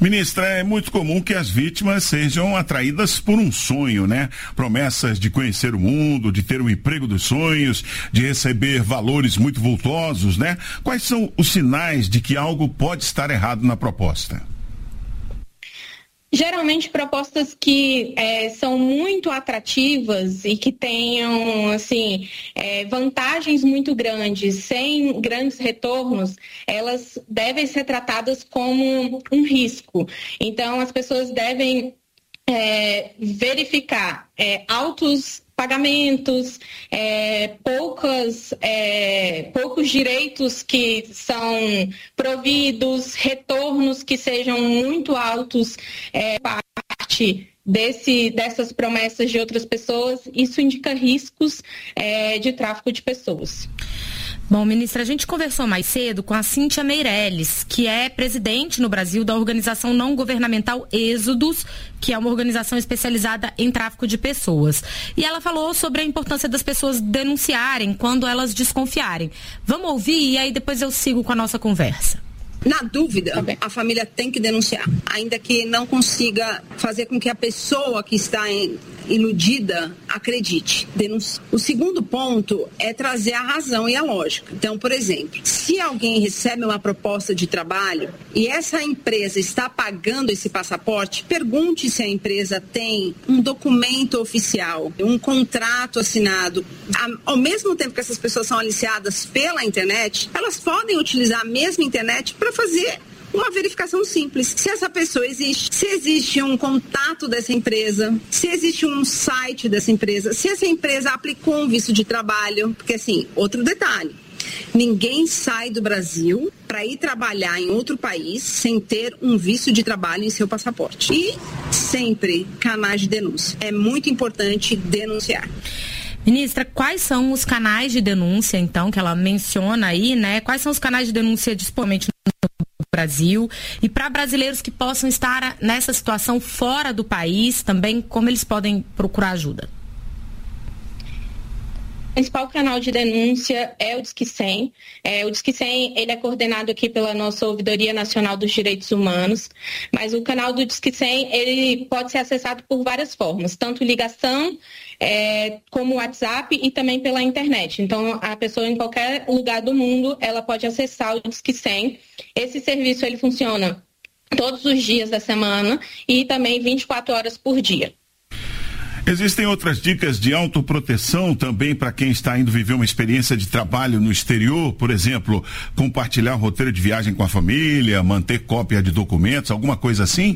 Ministra, é muito comum que as vítimas sejam atraídas por um sonho, né? Promessas de conhecer o mundo, de ter um emprego dos sonhos, de receber valores muito vultosos, né? Quais são os sinais de que algo pode estar errado na proposta? Geralmente propostas que são muito atrativas e que tenham assim, vantagens muito grandes, sem grandes retornos, elas devem ser tratadas como um risco. Então, as pessoas devem verificar altos pagamentos, poucos direitos que são providos, retornos que sejam muito altos, parte dessas promessas de outras pessoas. Isso indica riscos de tráfico de pessoas. Bom, ministra, a gente conversou mais cedo com a Cíntia Meirelles, que é presidente no Brasil da organização não governamental Êxodos, que é uma organização especializada em tráfico de pessoas. E ela falou sobre a importância das pessoas denunciarem quando elas desconfiarem. Vamos ouvir e aí depois eu sigo com a nossa conversa. Na dúvida, a família tem que denunciar, ainda que não consiga fazer com que a pessoa que está iludida acredite. Denuncie. O segundo ponto é trazer a razão e a lógica. Então, por exemplo, se alguém recebe uma proposta de trabalho e essa empresa está pagando esse passaporte, pergunte se a empresa tem um documento oficial, um contrato assinado. Ao mesmo tempo que essas pessoas são aliciadas pela internet, elas podem utilizar a mesma internet para fazer uma verificação simples. Se essa pessoa existe, se existe um contato dessa empresa, se existe um site dessa empresa, se essa empresa aplicou um visto de trabalho, porque assim, outro detalhe, ninguém sai do Brasil para ir trabalhar em outro país sem ter um visto de trabalho em seu passaporte. E sempre canais de denúncia. É muito importante denunciar. Ministra, quais são os canais de denúncia, então, que ela menciona aí, né? Quais são os canais de denúncia disponíveis no Brasil? E para brasileiros que possam estar nessa situação fora do país, também, como eles podem procurar ajuda? O principal canal de denúncia é o Disque 100. O Disque 100 ele é coordenado aqui pela nossa Ouvidoria Nacional dos Direitos Humanos, mas o canal do Disque 100 ele pode ser acessado por várias formas, tanto ligação, como WhatsApp e também pela internet. Então, a pessoa em qualquer lugar do mundo, ela pode acessar o Disque 100. Esse serviço ele funciona todos os dias da semana e também 24 horas por dia. Existem outras dicas de autoproteção também para quem está indo viver uma experiência de trabalho no exterior, por exemplo, compartilhar o roteiro de viagem com a família, manter cópia de documentos, alguma coisa assim?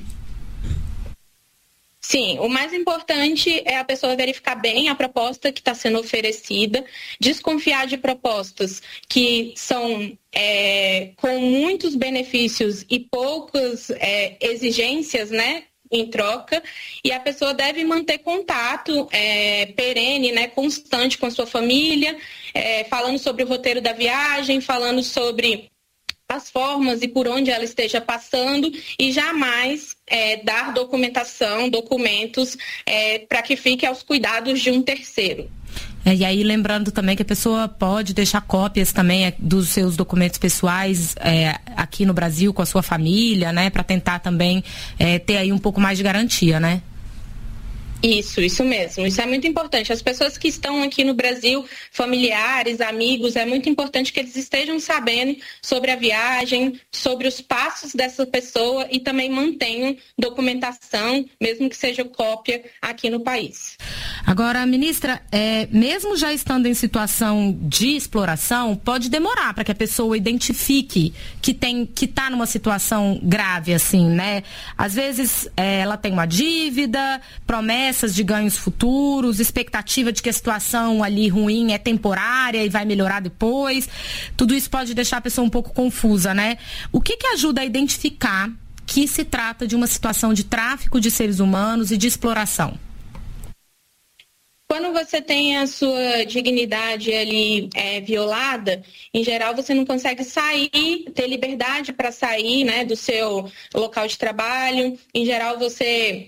Sim, o mais importante é a pessoa verificar bem a proposta que está sendo oferecida, desconfiar de propostas que são com muitos benefícios e poucas exigências, né, em troca, e a pessoa deve manter contato perene, né, constante com a sua família, falando sobre o roteiro da viagem, falando sobre as formas e por onde ela esteja passando e jamais dar documentos para que fique aos cuidados de um terceiro. E aí, lembrando também que a pessoa pode deixar cópias também dos seus documentos pessoais aqui no Brasil com a sua família, né? Para tentar também ter aí um pouco mais de garantia, né? Isso mesmo. Isso é muito importante. As pessoas que estão aqui no Brasil, familiares, amigos, é muito importante que eles estejam sabendo sobre a viagem, sobre os passos dessa pessoa e também mantenham documentação, mesmo que seja cópia, aqui no país. Agora, ministra, mesmo já estando em situação de exploração, pode demorar para que a pessoa identifique que está numa situação grave, assim, né? Às vezes ela tem uma dívida, promessas de ganhos futuros, expectativa de que a situação ali ruim é temporária e vai melhorar depois. Tudo isso pode deixar a pessoa um pouco confusa, né? O que ajuda a identificar que se trata de uma situação de tráfico de seres humanos e de exploração? Quando você tem a sua dignidade ali violada, em geral você não consegue sair, ter liberdade para sair, né, do seu local de trabalho. Em geral você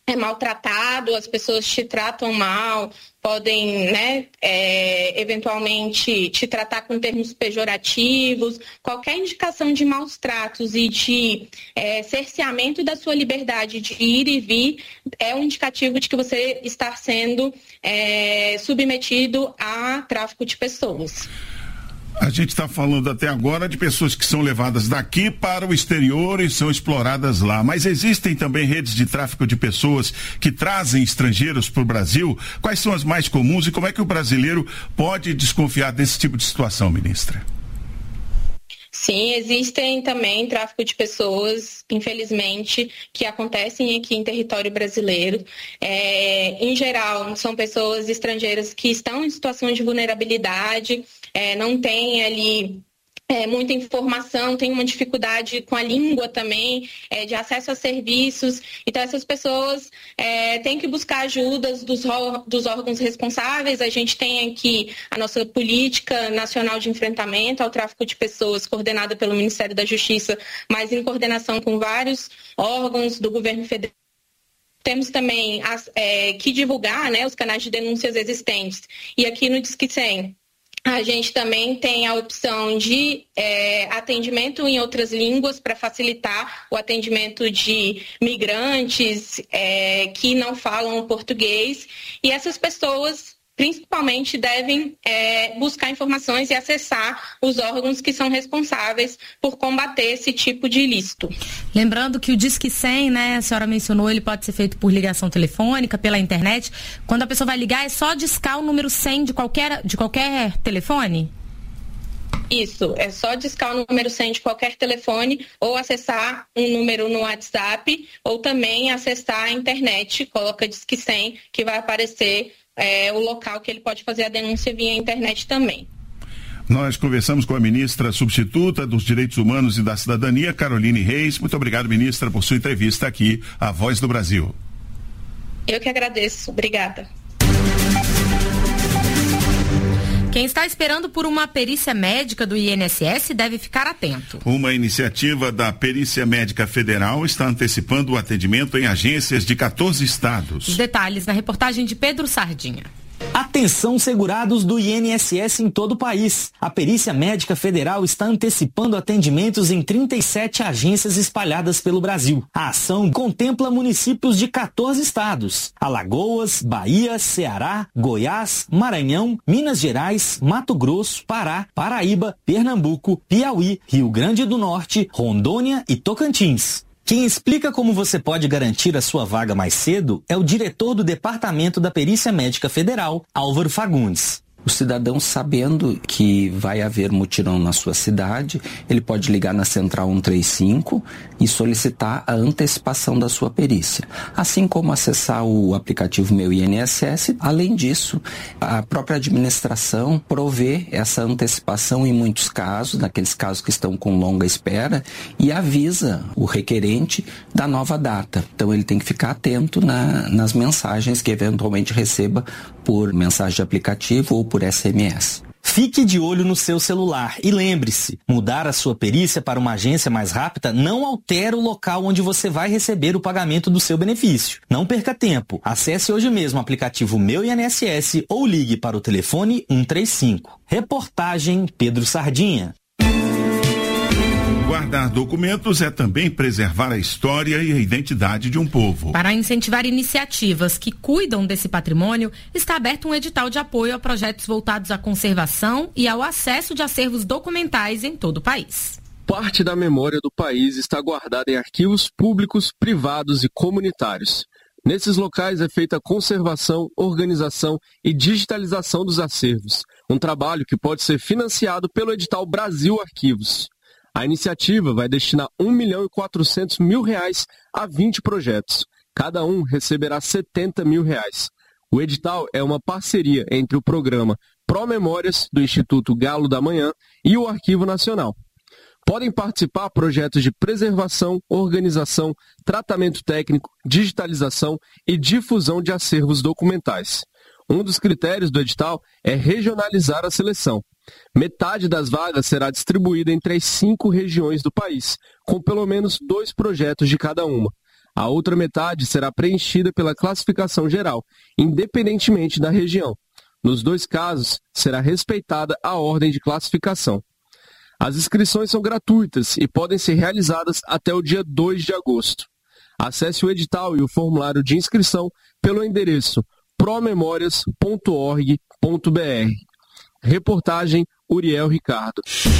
é maltratado, as pessoas te tratam mal, podem, né, eventualmente te tratar com termos pejorativos, qualquer indicação de maus tratos e de cerceamento da sua liberdade de ir e vir é um indicativo de que você está sendo submetido a tráfico de pessoas. A gente está falando até agora de pessoas que são levadas daqui para o exterior e são exploradas lá, mas existem também redes de tráfico de pessoas que trazem estrangeiros para o Brasil. Quais são as mais comuns e como é que o brasileiro pode desconfiar desse tipo de situação, ministra? Sim, existem também tráfico de pessoas, infelizmente, que acontecem aqui em território brasileiro. Em geral, são pessoas estrangeiras que estão em situação de vulnerabilidade, não têm ali muita informação, tem uma dificuldade com a língua também, de acesso a serviços. Então, essas pessoas têm que buscar ajudas dos órgãos responsáveis. A gente tem aqui a nossa Política Nacional de Enfrentamento ao Tráfico de Pessoas, coordenada pelo Ministério da Justiça, mas em coordenação com vários órgãos do governo federal. Temos também que divulgar, né, os canais de denúncias existentes. E aqui no Disque 100, a gente também tem a opção de atendimento em outras línguas para facilitar o atendimento de migrantes que não falam português. E essas pessoas, principalmente, devem buscar informações e acessar os órgãos que são responsáveis por combater esse tipo de ilícito. Lembrando que o Disque 100, né, a senhora mencionou, ele pode ser feito por ligação telefônica, pela internet. Quando a pessoa vai ligar, é só discar o número 100 de qualquer telefone? Isso, é só discar o número 100 de qualquer telefone ou acessar um número no WhatsApp ou também acessar a internet, coloca Disque 100, que vai aparecer o local que ele pode fazer a denúncia via internet também. Nós conversamos com a ministra substituta dos Direitos Humanos e da Cidadania, Caroline Reis. Muito obrigado, ministra, por sua entrevista aqui à Voz do Brasil. Eu que agradeço. Obrigada. Quem está esperando por uma perícia médica do INSS deve ficar atento. Uma iniciativa da Perícia Médica Federal está antecipando o atendimento em agências de 14 estados. Os detalhes na reportagem de Pedro Sardinha. Atenção, segurados do INSS em todo o país. A Perícia Médica Federal está antecipando atendimentos em 37 agências espalhadas pelo Brasil. A ação contempla municípios de 14 estados: Alagoas, Bahia, Ceará, Goiás, Maranhão, Minas Gerais, Mato Grosso, Pará, Paraíba, Pernambuco, Piauí, Rio Grande do Norte, Rondônia e Tocantins. Quem explica como você pode garantir a sua vaga mais cedo é o diretor do Departamento da Perícia Médica Federal, Álvaro Fagundes. O cidadão, sabendo que vai haver mutirão na sua cidade, ele pode ligar na Central 135 e solicitar a antecipação da sua perícia. Assim como acessar o aplicativo Meu INSS. Além disso, a própria administração provê essa antecipação em muitos casos, naqueles casos que estão com longa espera, e avisa o requerente da nova data. Então ele tem que ficar atento nas mensagens que eventualmente receba por mensagem de aplicativo ou por SMS. Fique de olho no seu celular e lembre-se, mudar a sua perícia para uma agência mais rápida não altera o local onde você vai receber o pagamento do seu benefício. Não perca tempo. Acesse hoje mesmo o aplicativo Meu INSS ou ligue para o telefone 135. Reportagem Pedro Sardinha. Guardar documentos é também preservar a história e a identidade de um povo. Para incentivar iniciativas que cuidam desse patrimônio, está aberto um edital de apoio a projetos voltados à conservação e ao acesso de acervos documentais em todo o país. Parte da memória do país está guardada em arquivos públicos, privados e comunitários. Nesses locais é feita a conservação, organização e digitalização dos acervos, um trabalho que pode ser financiado pelo edital Brasil Arquivos. A iniciativa vai destinar R$1.400.000 a 20 projetos. Cada um receberá R$70 mil. O edital é uma parceria entre o programa Pró-Memórias do Instituto Galo da Manhã e o Arquivo Nacional. Podem participar projetos de preservação, organização, tratamento técnico, digitalização e difusão de acervos documentais. Um dos critérios do edital é regionalizar a seleção. Metade das vagas será distribuída entre as 5 regiões do país, com pelo menos 2 projetos de cada uma. A outra metade será preenchida pela classificação geral, independentemente da região. Nos 2 casos, será respeitada a ordem de classificação. As inscrições são gratuitas e podem ser realizadas até o dia 2 de agosto. Acesse o edital e o formulário de inscrição pelo endereço promemorias.org.br. Reportagem Uriel Ricardo.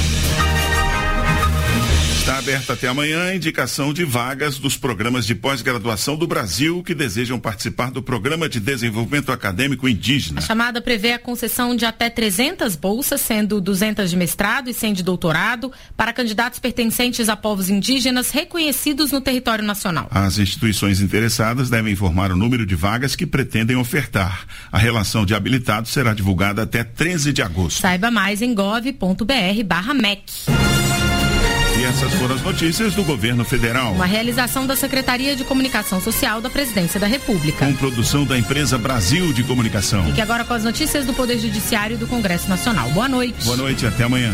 Está aberta até amanhã a indicação de vagas dos programas de pós-graduação do Brasil que desejam participar do Programa de Desenvolvimento Acadêmico Indígena. A chamada prevê a concessão de até 300 bolsas, sendo 200 de mestrado e 100 de doutorado, para candidatos pertencentes a povos indígenas reconhecidos no território nacional. As instituições interessadas devem informar o número de vagas que pretendem ofertar. A relação de habilitados será divulgada até 13 de agosto. Saiba mais em gov.br/MEC. E essas foram as notícias do governo federal. Uma realização da Secretaria de Comunicação Social da Presidência da República. Com produção da empresa Brasil de Comunicação. Fique agora com as notícias do Poder Judiciário e do Congresso Nacional. Boa noite. Boa noite, até amanhã.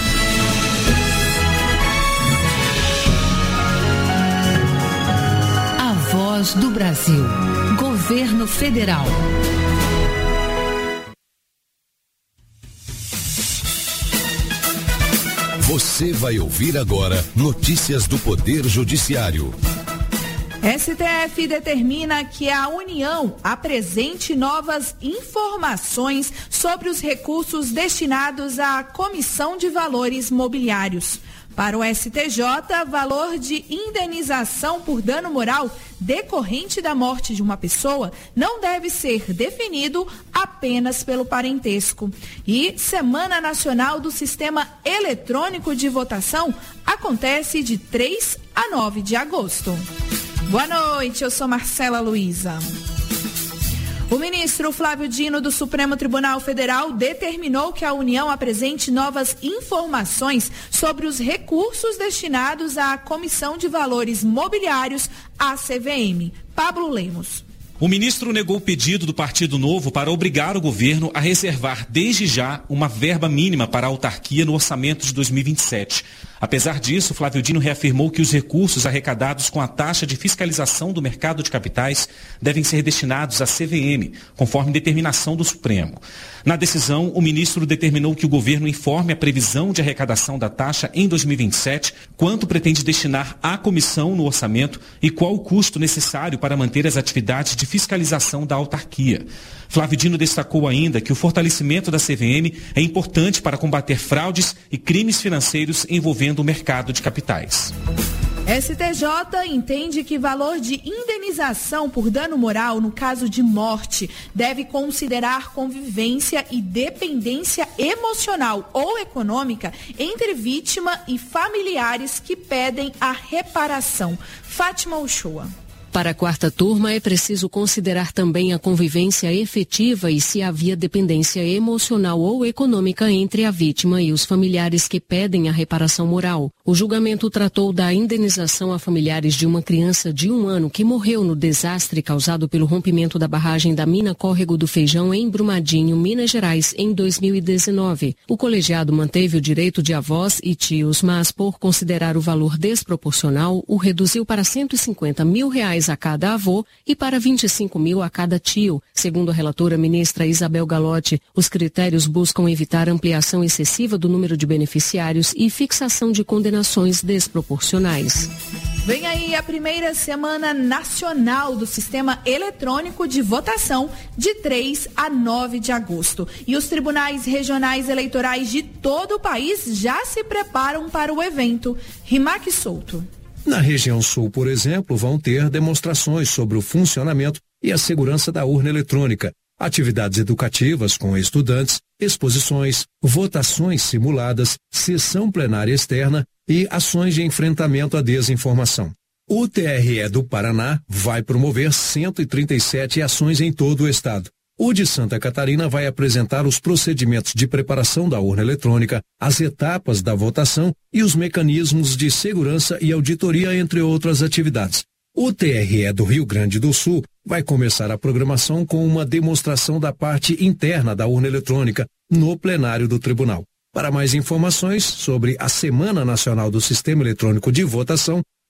A Voz do Brasil. Governo Federal. Você vai ouvir agora notícias do Poder Judiciário. STF determina que a União apresente novas informações sobre os recursos destinados à Comissão de Valores Mobiliários. Para o STJ, valor de indenização por dano moral decorrente da morte de uma pessoa não deve ser definido apenas pelo parentesco. E Semana Nacional do Sistema Eletrônico de Votação acontece de 3 a 9 de agosto. Boa noite, eu sou Marcela Luiza. O ministro Flávio Dino do Supremo Tribunal Federal determinou que a União apresente novas informações sobre os recursos destinados à Comissão de Valores Mobiliários, a CVM. Pablo Lemos. O ministro negou o pedido do Partido Novo para obrigar o governo a reservar desde já uma verba mínima para a autarquia no orçamento de 2027. Apesar disso, Flávio Dino reafirmou que os recursos arrecadados com a taxa de fiscalização do mercado de capitais devem ser destinados à CVM, conforme determinação do Supremo. Na decisão, o ministro determinou que o governo informe a previsão de arrecadação da taxa em 2027, quanto pretende destinar à comissão no orçamento e qual o custo necessário para manter as atividades de fiscalização da autarquia. Flávio Dino destacou ainda que o fortalecimento da CVM é importante para combater fraudes e crimes financeiros envolvendo o mercado de capitais. STJ entende que valor de indenização por dano moral no caso de morte deve considerar convivência e dependência emocional ou econômica entre vítima e familiares que pedem a reparação. Fátima Uchoa. Para a quarta turma, é preciso considerar também a convivência efetiva e se havia dependência emocional ou econômica entre a vítima e os familiares que pedem a reparação moral. O julgamento tratou da indenização a familiares de uma criança de 1 ano que morreu no desastre causado pelo rompimento da barragem da mina Córrego do Feijão em Brumadinho, Minas Gerais, em 2019. O colegiado manteve o direito de avós e tios, mas por considerar o valor desproporcional, o reduziu para R$150 mil a cada avô e para 25 mil a cada tio. Segundo a relatora ministra Isabel Galotti, os critérios buscam evitar ampliação excessiva do número de beneficiários e fixação de condenações desproporcionais. Vem aí a primeira Semana Nacional do Sistema Eletrônico de Votação, de 3 a 9 de agosto. E os tribunais regionais eleitorais de todo o país já se preparam para o evento. Rimac Souto. Na região sul, por exemplo, vão ter demonstrações sobre o funcionamento e a segurança da urna eletrônica, atividades educativas com estudantes, exposições, votações simuladas, sessão plenária externa e ações de enfrentamento à desinformação. O TRE do Paraná vai promover 137 ações em todo o estado. O de Santa Catarina vai apresentar os procedimentos de preparação da urna eletrônica, as etapas da votação e os mecanismos de segurança e auditoria, entre outras atividades. O TRE do Rio Grande do Sul vai começar a programação com uma demonstração da parte interna da urna eletrônica no plenário do tribunal. Para mais informações sobre a Semana Nacional do Sistema Eletrônico de Votação,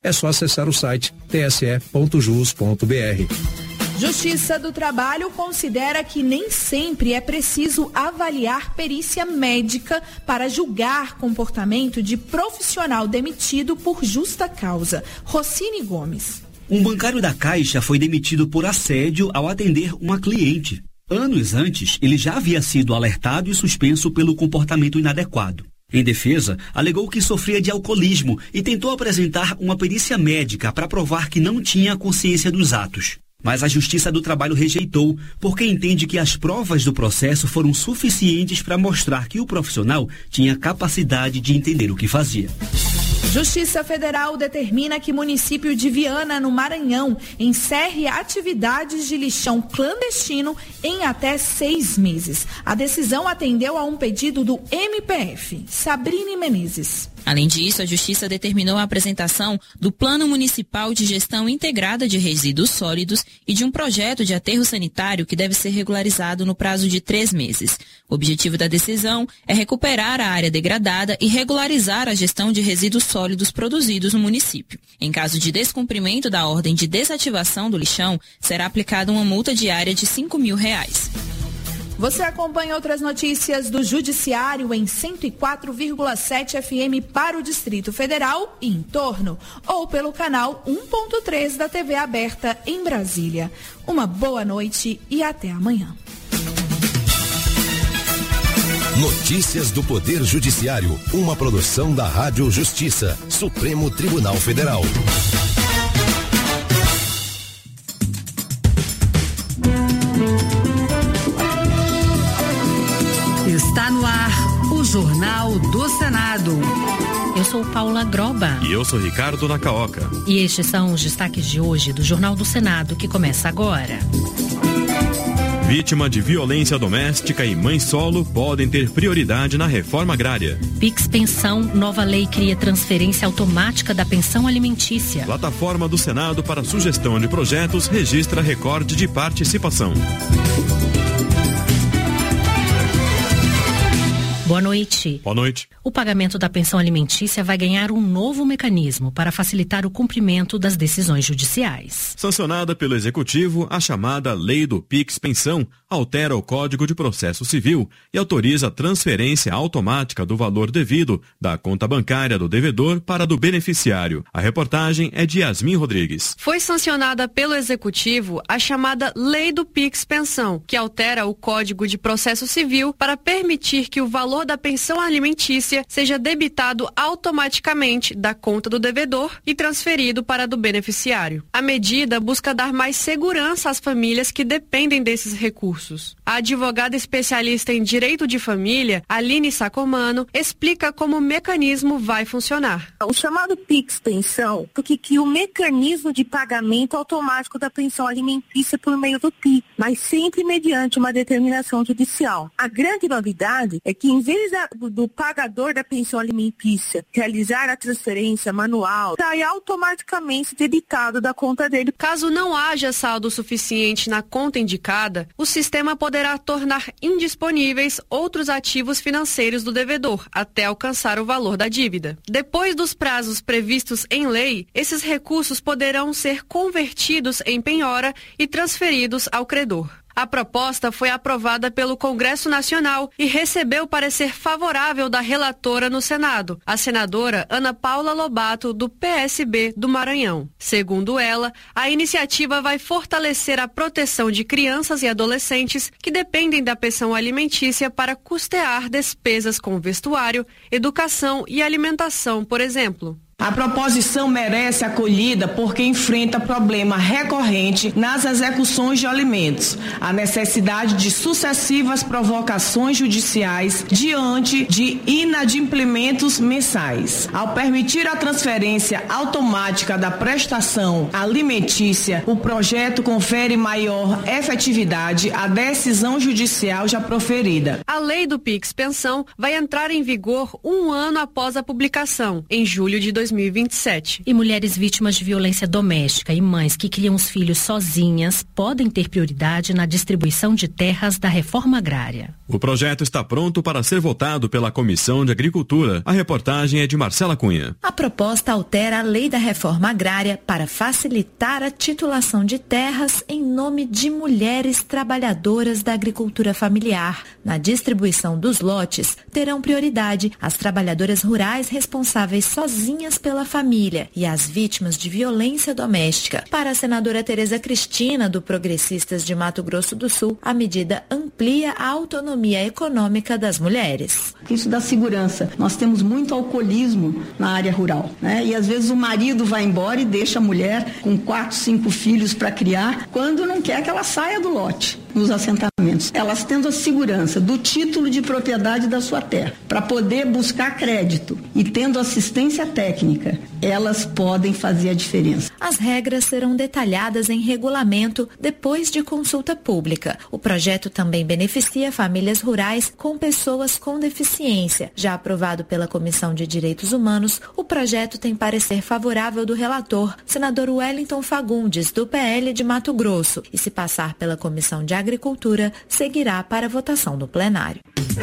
É só acessar o site tse.jus.br. Justiça do Trabalho considera que nem sempre é preciso avaliar perícia médica para julgar comportamento de profissional demitido por justa causa. Rocine Gomes. Um bancário da Caixa foi demitido por assédio ao atender uma cliente. Anos antes, ele já havia sido alertado e suspenso pelo comportamento inadequado. Em defesa, alegou que sofria de alcoolismo e tentou apresentar uma perícia médica para provar que não tinha consciência dos atos. Mas a Justiça do Trabalho rejeitou, porque entende que as provas do processo foram suficientes para mostrar que o profissional tinha capacidade de entender o que fazia. Justiça Federal determina que o município de Viana, no Maranhão, encerre atividades de lixão clandestino em até 6 meses. A decisão atendeu a um pedido do MPF. Sabrine Menezes. Além disso, a Justiça determinou a apresentação do Plano Municipal de Gestão Integrada de Resíduos Sólidos e de um projeto de aterro sanitário que deve ser regularizado no prazo de 3 meses. O objetivo da decisão é recuperar a área degradada e regularizar a gestão de resíduos sólidos produzidos no município. Em caso de descumprimento da ordem de desativação do lixão, será aplicada uma multa diária de R$ 5.000. Você acompanha outras notícias do Judiciário em 104,7 FM para o Distrito Federal e em torno, ou pelo canal 1.3 da TV aberta em Brasília. Uma boa noite e até amanhã. Notícias do Poder Judiciário, uma produção da Rádio Justiça, Supremo Tribunal Federal. Está no ar o Jornal do Senado. Eu sou Paula Groba. E eu sou Ricardo Nacaoca. E estes são os destaques de hoje do Jornal do Senado, que começa agora. Vítima de violência doméstica e mãe solo podem ter prioridade na reforma agrária. Pix Pensão, nova lei cria transferência automática da pensão alimentícia. Plataforma do Senado para sugestão de projetos registra recorde de participação. Boa noite. Boa noite. O pagamento da pensão alimentícia vai ganhar um novo mecanismo para facilitar o cumprimento das decisões judiciais. Sancionada pelo Executivo, a chamada Lei do Pix Pensão altera o Código de Processo Civil e autoriza a transferência automática do valor devido da conta bancária do devedor para a do beneficiário. A reportagem é de Yasmin Rodrigues. Foi sancionada pelo Executivo a chamada Lei do Pix Pensão, que altera o Código de Processo Civil para permitir que o valor da pensão alimentícia seja debitado automaticamente da conta do devedor e transferido para a do beneficiário. A medida busca dar mais segurança às famílias que dependem desses recursos. A advogada especialista em direito de família, Aline Sacomano, explica como o mecanismo vai funcionar. O chamado Pix Pensão, porque que o mecanismo de pagamento automático da pensão alimentícia por meio do PIX, mas sempre mediante uma determinação judicial. A grande novidade é que, em vez do pagador da pensão alimentícia realizar a transferência manual, sai automaticamente debitado da conta dele. Caso não haja saldo suficiente na conta indicada, o sistema poderá tornar indisponíveis outros ativos financeiros do devedor até alcançar o valor da dívida. Depois dos prazos previstos em lei, esses recursos poderão ser convertidos em penhora e transferidos ao credor. A proposta foi aprovada pelo Congresso Nacional e recebeu parecer favorável da relatora no Senado, a senadora Ana Paula Lobato, do PSB do Maranhão. Segundo ela, a iniciativa vai fortalecer a proteção de crianças e adolescentes que dependem da pensão alimentícia para custear despesas com vestuário, educação e alimentação, por exemplo. A proposição merece acolhida porque enfrenta problema recorrente nas execuções de alimentos, a necessidade de sucessivas provocações judiciais diante de inadimplementos mensais. Ao permitir a transferência automática da prestação alimentícia, o projeto confere maior efetividade à decisão judicial já proferida. A lei do Pix Pensão vai entrar em vigor 1 ano após a publicação, em julho de 2020. 2027. E mulheres vítimas de violência doméstica e mães que criam os filhos sozinhas podem ter prioridade na distribuição de terras da reforma agrária. O projeto está pronto para ser votado pela Comissão de Agricultura. A reportagem é de Marcela Cunha. A proposta altera a lei da reforma agrária para facilitar a titulação de terras em nome de mulheres trabalhadoras da agricultura familiar. Na distribuição dos lotes, terão prioridade as trabalhadoras rurais responsáveis sozinhas pela família e as vítimas de violência doméstica. Para a senadora Tereza Cristina, do Progressistas de Mato Grosso do Sul, a medida amplia a autonomia econômica das mulheres. Isso dá segurança. Nós temos muito alcoolismo na área rural, né? E às vezes o marido vai embora e deixa a mulher com 4, 5 filhos para criar, quando não quer que ela saia do lote nos assentamentos. Elas tendo a segurança do título de propriedade da sua terra, para poder buscar crédito e tendo assistência técnica, elas podem fazer a diferença. As regras serão detalhadas em regulamento depois de consulta pública. O projeto também beneficia famílias rurais com pessoas com deficiência. Já aprovado pela Comissão de Direitos Humanos, o projeto tem parecer favorável do relator, senador Wellington Fagundes, do PL de Mato Grosso, e se passar pela Comissão de Agricultura, seguirá para a votação do plenário.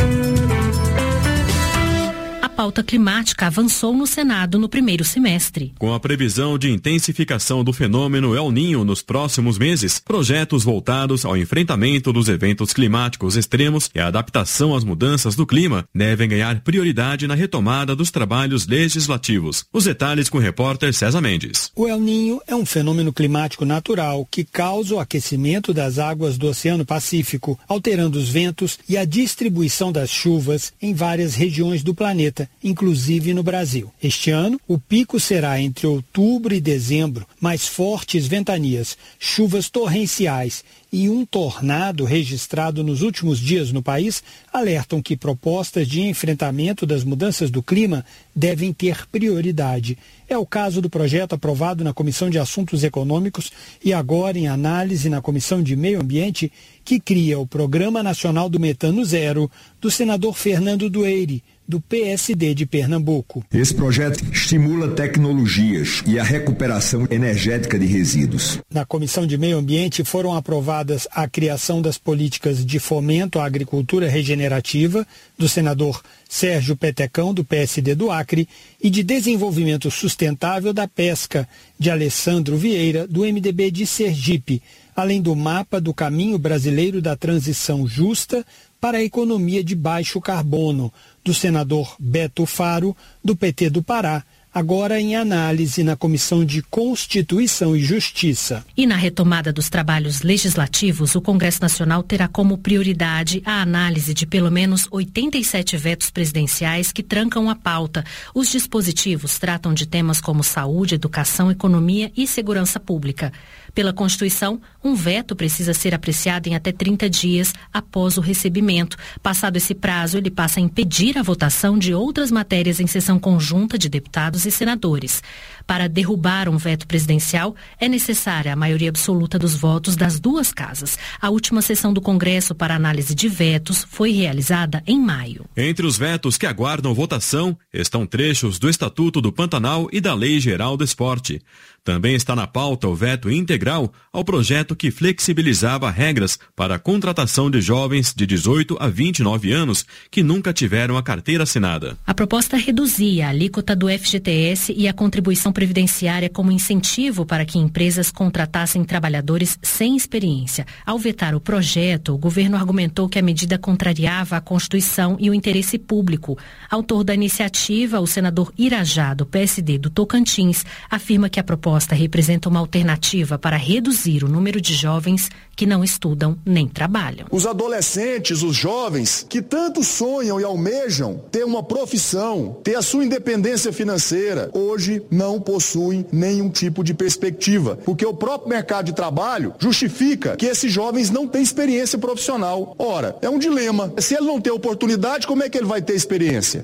A pauta climática avançou no Senado no primeiro semestre. Com a previsão de intensificação do fenômeno El Niño nos próximos meses, projetos voltados ao enfrentamento dos eventos climáticos extremos e a adaptação às mudanças do clima devem ganhar prioridade na retomada dos trabalhos legislativos. Os detalhes com o repórter César Mendes. O El Niño é um fenômeno climático natural que causa o aquecimento das águas do Oceano Pacífico, alterando os ventos e a distribuição das chuvas em várias regiões do planeta, inclusive no Brasil. Este ano, o pico será entre outubro e dezembro, mais fortes ventanias, chuvas torrenciais e um tornado registrado nos últimos dias no país alertam que propostas de enfrentamento das mudanças do clima devem ter prioridade. É o caso do projeto aprovado na Comissão de Assuntos Econômicos e agora em análise na Comissão de Meio Ambiente, que cria o Programa Nacional do Metano Zero, do senador Fernando Dueire, do PSD de Pernambuco. Esse projeto estimula tecnologias e a recuperação energética de resíduos. Na Comissão de Meio Ambiente foram aprovadas a criação das políticas de fomento à agricultura regenerativa, do senador Sérgio Petecão, do PSD do Acre, e de desenvolvimento sustentável da pesca, de Alessandro Vieira, do MDB de Sergipe, além do mapa do caminho brasileiro da transição justa para a economia de baixo carbono, do senador Beto Faro, do PT do Pará, agora em análise na Comissão de Constituição e Justiça. E na retomada dos trabalhos legislativos, o Congresso Nacional terá como prioridade a análise de pelo menos 87 vetos presidenciais que trancam a pauta. Os dispositivos tratam de temas como saúde, educação, economia e segurança pública. Pela Constituição, um veto precisa ser apreciado em até 30 dias após o recebimento. Passado esse prazo, ele passa a impedir a votação de outras matérias em sessão conjunta de deputados e senadores. Para derrubar um veto presidencial, é necessária a maioria absoluta dos votos das duas casas. A última sessão do Congresso para análise de vetos foi realizada em maio. Entre os vetos que aguardam votação estão trechos do Estatuto do Pantanal e da Lei Geral do Esporte. Também está na pauta o veto integral ao projeto que flexibilizava regras para a contratação de jovens de 18 a 29 anos que nunca tiveram a carteira assinada. A proposta reduzia a alíquota do FGTS e a contribuição previdenciária como incentivo para que empresas contratassem trabalhadores sem experiência. Ao vetar o projeto, o governo argumentou que a medida contrariava a Constituição e o interesse público. Autor da iniciativa, o senador Irajá, do PSD do Tocantins, afirma que a proposta representa uma alternativa para reduzir o número de jovens que não estudam nem trabalham. Os adolescentes, os jovens que tanto sonham e almejam ter uma profissão, ter a sua independência financeira, hoje não possuem nenhum tipo de perspectiva, porque o próprio mercado de trabalho justifica que esses jovens não têm experiência profissional. Ora, é um dilema. Se ele não tem oportunidade, como é que ele vai ter experiência?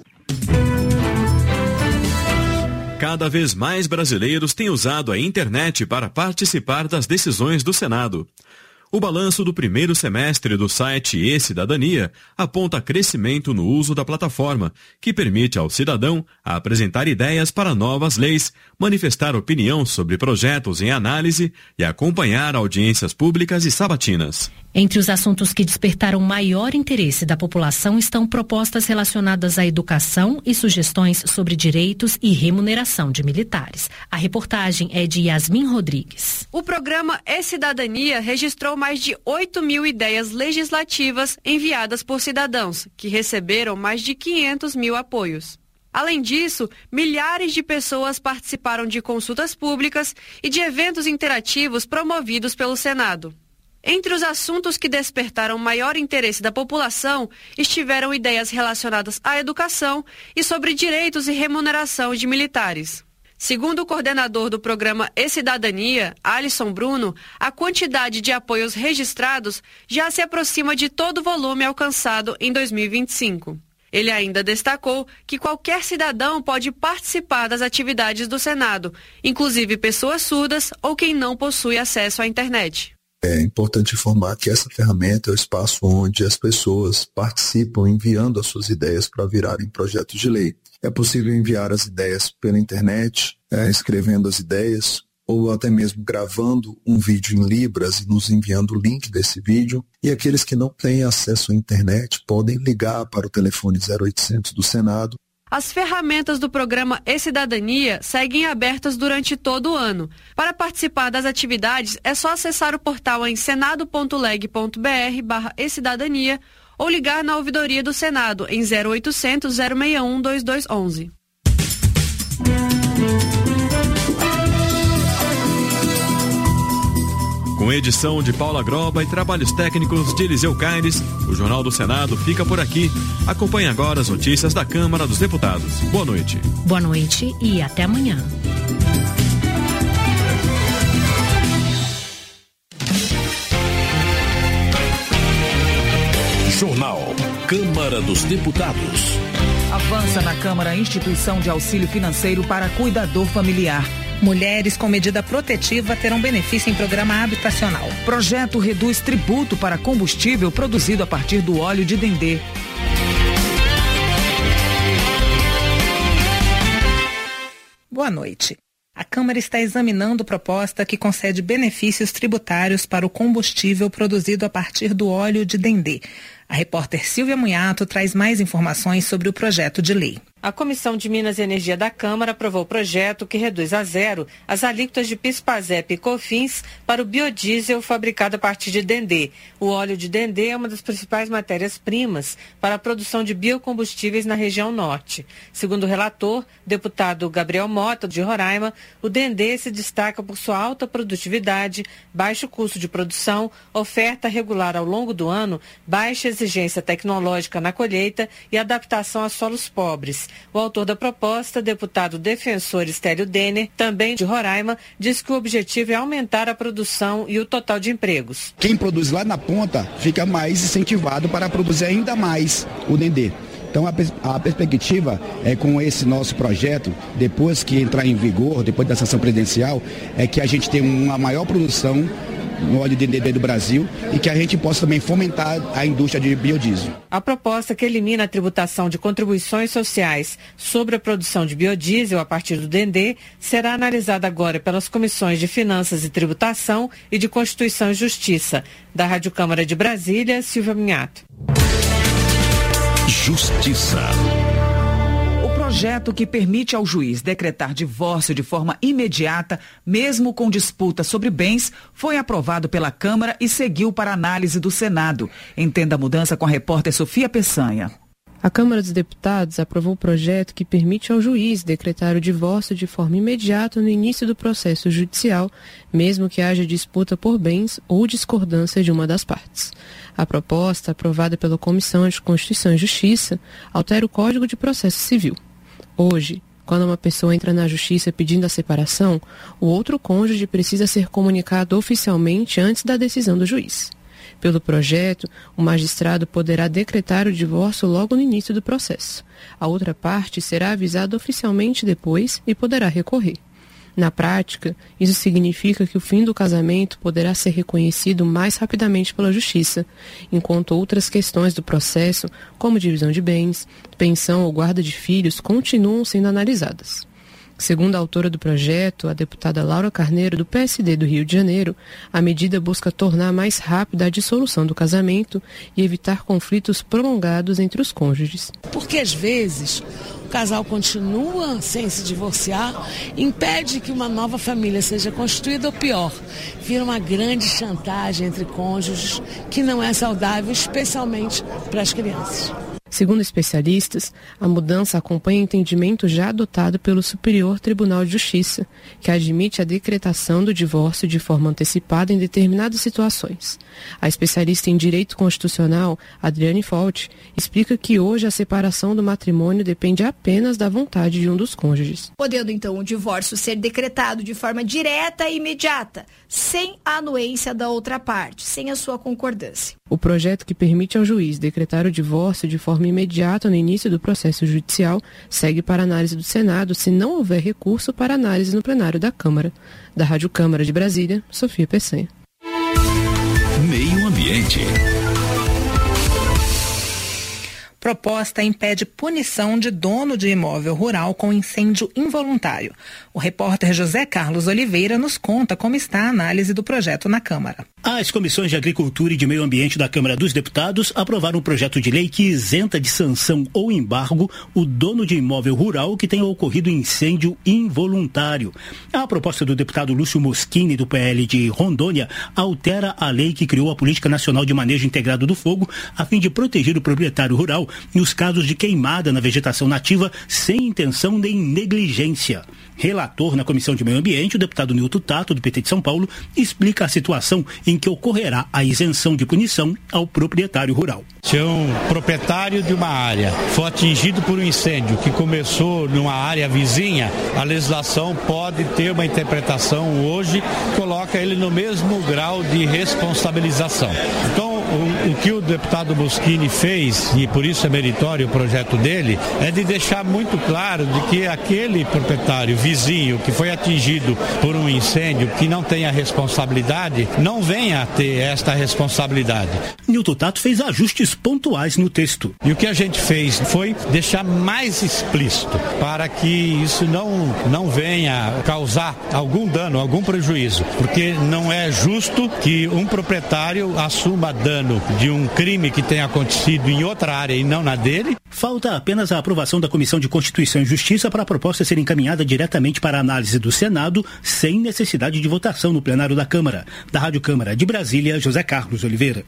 Cada vez mais brasileiros têm usado a internet para participar das decisões do Senado. O balanço do primeiro semestre do site e-Cidadania aponta crescimento no uso da plataforma, que permite ao cidadão apresentar ideias para novas leis, manifestar opinião sobre projetos em análise e acompanhar audiências públicas e sabatinas. Entre os assuntos que despertaram maior interesse da população estão propostas relacionadas à educação e sugestões sobre direitos e remuneração de militares. A reportagem é de Yasmin Rodrigues. O programa e-Cidadania registrou mais de 8 mil ideias legislativas enviadas por cidadãos, que receberam mais de 500 mil apoios. Além disso, milhares de pessoas participaram de consultas públicas e de eventos interativos promovidos pelo Senado. Entre os assuntos que despertaram maior interesse da população estiveram ideias relacionadas à educação e sobre direitos e remuneração de militares. Segundo o coordenador do programa e-Cidadania, Alisson Bruno, a quantidade de apoios registrados já se aproxima de todo o volume alcançado em 2025. Ele ainda destacou que qualquer cidadão pode participar das atividades do Senado, inclusive pessoas surdas ou quem não possui acesso à internet. É importante informar que essa ferramenta é o espaço onde as pessoas participam enviando as suas ideias para virarem projetos de lei. É possível enviar as ideias pela internet, escrevendo as ideias, ou até mesmo gravando um vídeo em Libras e nos enviando o link desse vídeo. E aqueles que não têm acesso à internet podem ligar para o telefone 0800 do Senado. As ferramentas do programa e-Cidadania seguem abertas durante todo o ano. Para participar das atividades, é só acessar o portal em senado.leg.br/e-Cidadania ou ligar na ouvidoria do Senado em 0800 061 2211. Com edição de Paula Groba e trabalhos técnicos de Eliseu Caires, o Jornal do Senado fica por aqui. Acompanhe agora as notícias da Câmara dos Deputados. Boa noite. Boa noite e até amanhã. Jornal Câmara dos Deputados. Avança na Câmara a instituição de auxílio financeiro para cuidador familiar. Mulheres com medida protetiva terão benefício em programa habitacional. Projeto reduz tributo para combustível produzido a partir do óleo de dendê. Boa noite. A Câmara está examinando proposta que concede benefícios tributários para o combustível produzido a partir do óleo de dendê. A repórter Silvia Munhato traz mais informações sobre o projeto de lei. A Comissão de Minas e Energia da Câmara aprovou o projeto que reduz a zero as alíquotas de PIS/PASEP e COFINS para o biodiesel fabricado a partir de dendê. O óleo de dendê é uma das principais matérias-primas para a produção de biocombustíveis na região norte. Segundo o relator, deputado Gabriel Mota, de Roraima, o dendê se destaca por sua alta produtividade, baixo custo de produção, oferta regular ao longo do ano, baixa exigência tecnológica na colheita e adaptação a solos pobres. O autor da proposta, deputado defensor Estélio Denner, também de Roraima, diz que o objetivo é aumentar a produção e o total de empregos. Quem produz lá na ponta fica mais incentivado para produzir ainda mais o dendê. Então a perspectiva é com esse nosso projeto, depois que entrar em vigor, depois da sanção presidencial, é que a gente tenha uma maior produção no óleo de dendê do Brasil e que a gente possa também fomentar a indústria de biodiesel. A proposta que elimina a tributação de contribuições sociais sobre a produção de biodiesel a partir do dendê será analisada agora pelas comissões de Finanças e Tributação e de Constituição e Justiça. Da Rádio Câmara de Brasília, Silvia Minhato. Justiça. O projeto que permite ao juiz decretar divórcio de forma imediata, mesmo com disputa sobre bens, foi aprovado pela Câmara e seguiu para análise do Senado. Entenda a mudança com a repórter Sofia Peçanha. A Câmara dos Deputados aprovou o projeto que permite ao juiz decretar o divórcio de forma imediata no início do processo judicial, mesmo que haja disputa por bens ou discordância de uma das partes. A proposta, aprovada pela Comissão de Constituição e Justiça, altera o Código de Processo Civil. Hoje, quando uma pessoa entra na Justiça pedindo a separação, o outro cônjuge precisa ser comunicado oficialmente antes da decisão do juiz. Pelo projeto, o magistrado poderá decretar o divórcio logo no início do processo. A outra parte será avisada oficialmente depois e poderá recorrer. Na prática, isso significa que o fim do casamento poderá ser reconhecido mais rapidamente pela Justiça, enquanto outras questões do processo, como divisão de bens, pensão ou guarda de filhos, continuam sendo analisadas. Segundo a autora do projeto, a deputada Laura Carneiro, do PSD do Rio de Janeiro, a medida busca tornar mais rápida a dissolução do casamento e evitar conflitos prolongados entre os cônjuges. Porque às vezes o casal continua sem se divorciar, impede que uma nova família seja constituída ou pior, vira uma grande chantagem entre cônjuges que não é saudável, especialmente para as crianças. Segundo especialistas, a mudança acompanha o entendimento já adotado pelo Superior Tribunal de Justiça, que admite a decretação do divórcio de forma antecipada em determinadas situações. A especialista em Direito Constitucional, Adriane Folt, explica que hoje a separação do matrimônio depende apenas da vontade de um dos cônjuges. Podendo, então, o divórcio ser decretado de forma direta e imediata, sem a anuência da outra parte, sem a sua concordância. O projeto que permite ao juiz decretar o divórcio de forma imediata no início do processo judicial segue para análise do Senado se não houver recurso para análise no plenário da Câmara. Da Rádio Câmara de Brasília, Sofia Peçanha. Meio Ambiente. Proposta impede punição de dono de imóvel rural com incêndio involuntário. O repórter José Carlos Oliveira nos conta como está a análise do projeto na Câmara. As comissões de Agricultura e de Meio Ambiente da Câmara dos Deputados aprovaram um projeto de lei que isenta de sanção ou embargo o dono de imóvel rural que tenha ocorrido incêndio involuntário. A proposta do deputado Lúcio Moschini, do PL de Rondônia, altera a lei que criou a Política Nacional de Manejo Integrado do Fogo a fim de proteger o proprietário rural nos casos de queimada na vegetação nativa sem intenção nem negligência. Relator na Comissão de Meio Ambiente, o deputado Nilton Tato, do PT de São Paulo, explica a situação em que ocorrerá a isenção de punição ao proprietário rural. Se um proprietário de uma área for atingido por um incêndio que começou numa área vizinha, a legislação pode ter uma interpretação hoje que coloca ele no mesmo grau de responsabilização. Então, o que o deputado Moschini fez, e por isso é meritório o projeto dele, é de deixar muito claro de que aquele proprietário vizinho que foi atingido por um incêndio, que não tem a responsabilidade, não venha a ter esta responsabilidade. Nilton Tato fez ajustes pontuais no texto. E o que a gente fez foi deixar mais explícito para que isso não venha causar algum dano, algum prejuízo, porque não é justo que um proprietário assuma dano de um crime que tenha acontecido em outra área e não na dele. Falta apenas a aprovação da Comissão de Constituição e Justiça para a proposta ser encaminhada diretamente para a análise do Senado, sem necessidade de votação no plenário da Câmara. Da Rádio Câmara de Brasília, José Carlos Oliveira.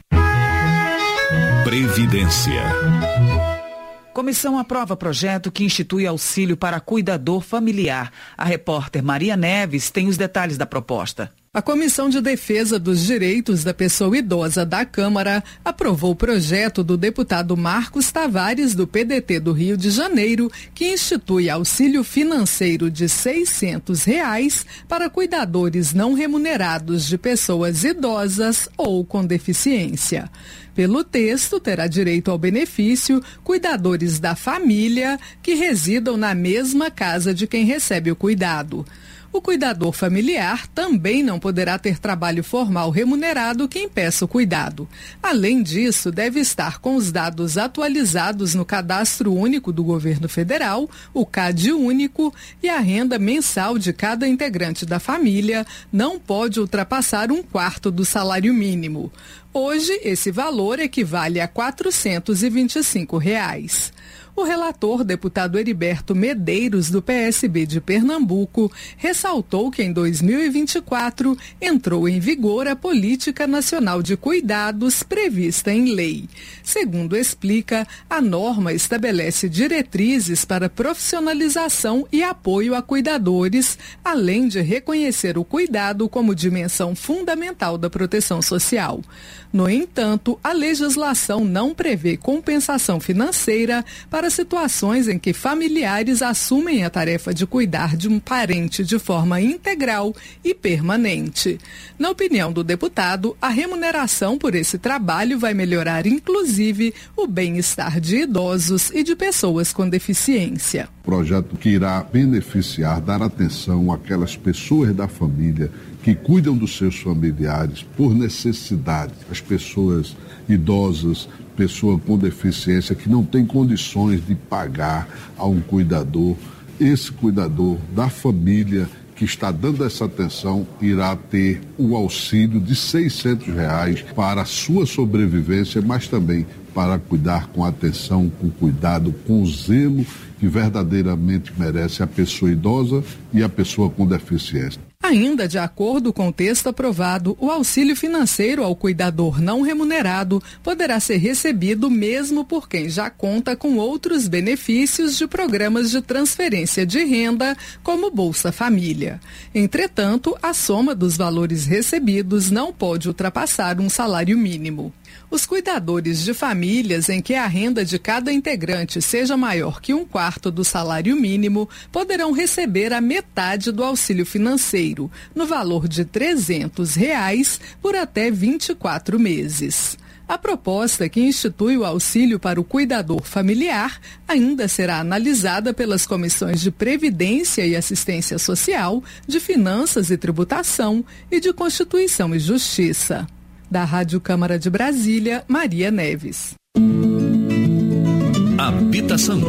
Previdência. Comissão aprova projeto que institui auxílio para cuidador familiar. A repórter Maria Neves tem os detalhes da proposta. A Comissão de Defesa dos Direitos da Pessoa Idosa da Câmara aprovou o projeto do deputado Marcos Tavares, do PDT do Rio de Janeiro, que institui auxílio financeiro de R$ 600 para cuidadores não remunerados de pessoas idosas ou com deficiência. Pelo texto, terá direito ao benefício cuidadores da família que residam na mesma casa de quem recebe o cuidado. O cuidador familiar também não poderá ter trabalho formal remunerado que impeça o cuidado. Além disso, deve estar com os dados atualizados no Cadastro Único do Governo Federal, o CAD Único, e a renda mensal de cada integrante da família não pode ultrapassar 1/4 do salário mínimo. Hoje, esse valor equivale a R$ 425. O relator, deputado Heriberto Medeiros, do PSB de Pernambuco, ressaltou que em 2024 entrou em vigor a Política Nacional de Cuidados prevista em lei. Segundo explica, a norma estabelece diretrizes para profissionalização e apoio a cuidadores, além de reconhecer o cuidado como dimensão fundamental da proteção social. No entanto, a legislação não prevê compensação financeira para para situações em que familiares assumem a tarefa de cuidar de um parente de forma integral e permanente. Na opinião do deputado, a remuneração por esse trabalho vai melhorar, inclusive, o bem-estar de idosos e de pessoas com deficiência. Projeto que irá beneficiar, dar atenção àquelas pessoas da família que cuidam dos seus familiares por necessidade, as pessoas idosas, pessoa com deficiência que não tem condições de pagar a um cuidador. Esse cuidador da família que está dando essa atenção irá ter o auxílio de R$600 para a sua sobrevivência, mas também para cuidar com atenção, com cuidado, com zelo que verdadeiramente merece a pessoa idosa e a pessoa com deficiência. Ainda de acordo com o texto aprovado, o auxílio financeiro ao cuidador não remunerado poderá ser recebido mesmo por quem já conta com outros benefícios de programas de transferência de renda, como Bolsa Família. Entretanto, a soma dos valores recebidos não pode ultrapassar um salário mínimo. Os cuidadores de famílias em que a renda de cada integrante seja maior que 1/4 do salário mínimo poderão receber a metade do auxílio financeiro, no valor de R$300 por até 24 meses. A proposta que institui o auxílio para o cuidador familiar ainda será analisada pelas comissões de Previdência e Assistência Social, de Finanças e Tributação e de Constituição e Justiça. Da Rádio Câmara de Brasília, Maria Neves. Habitação.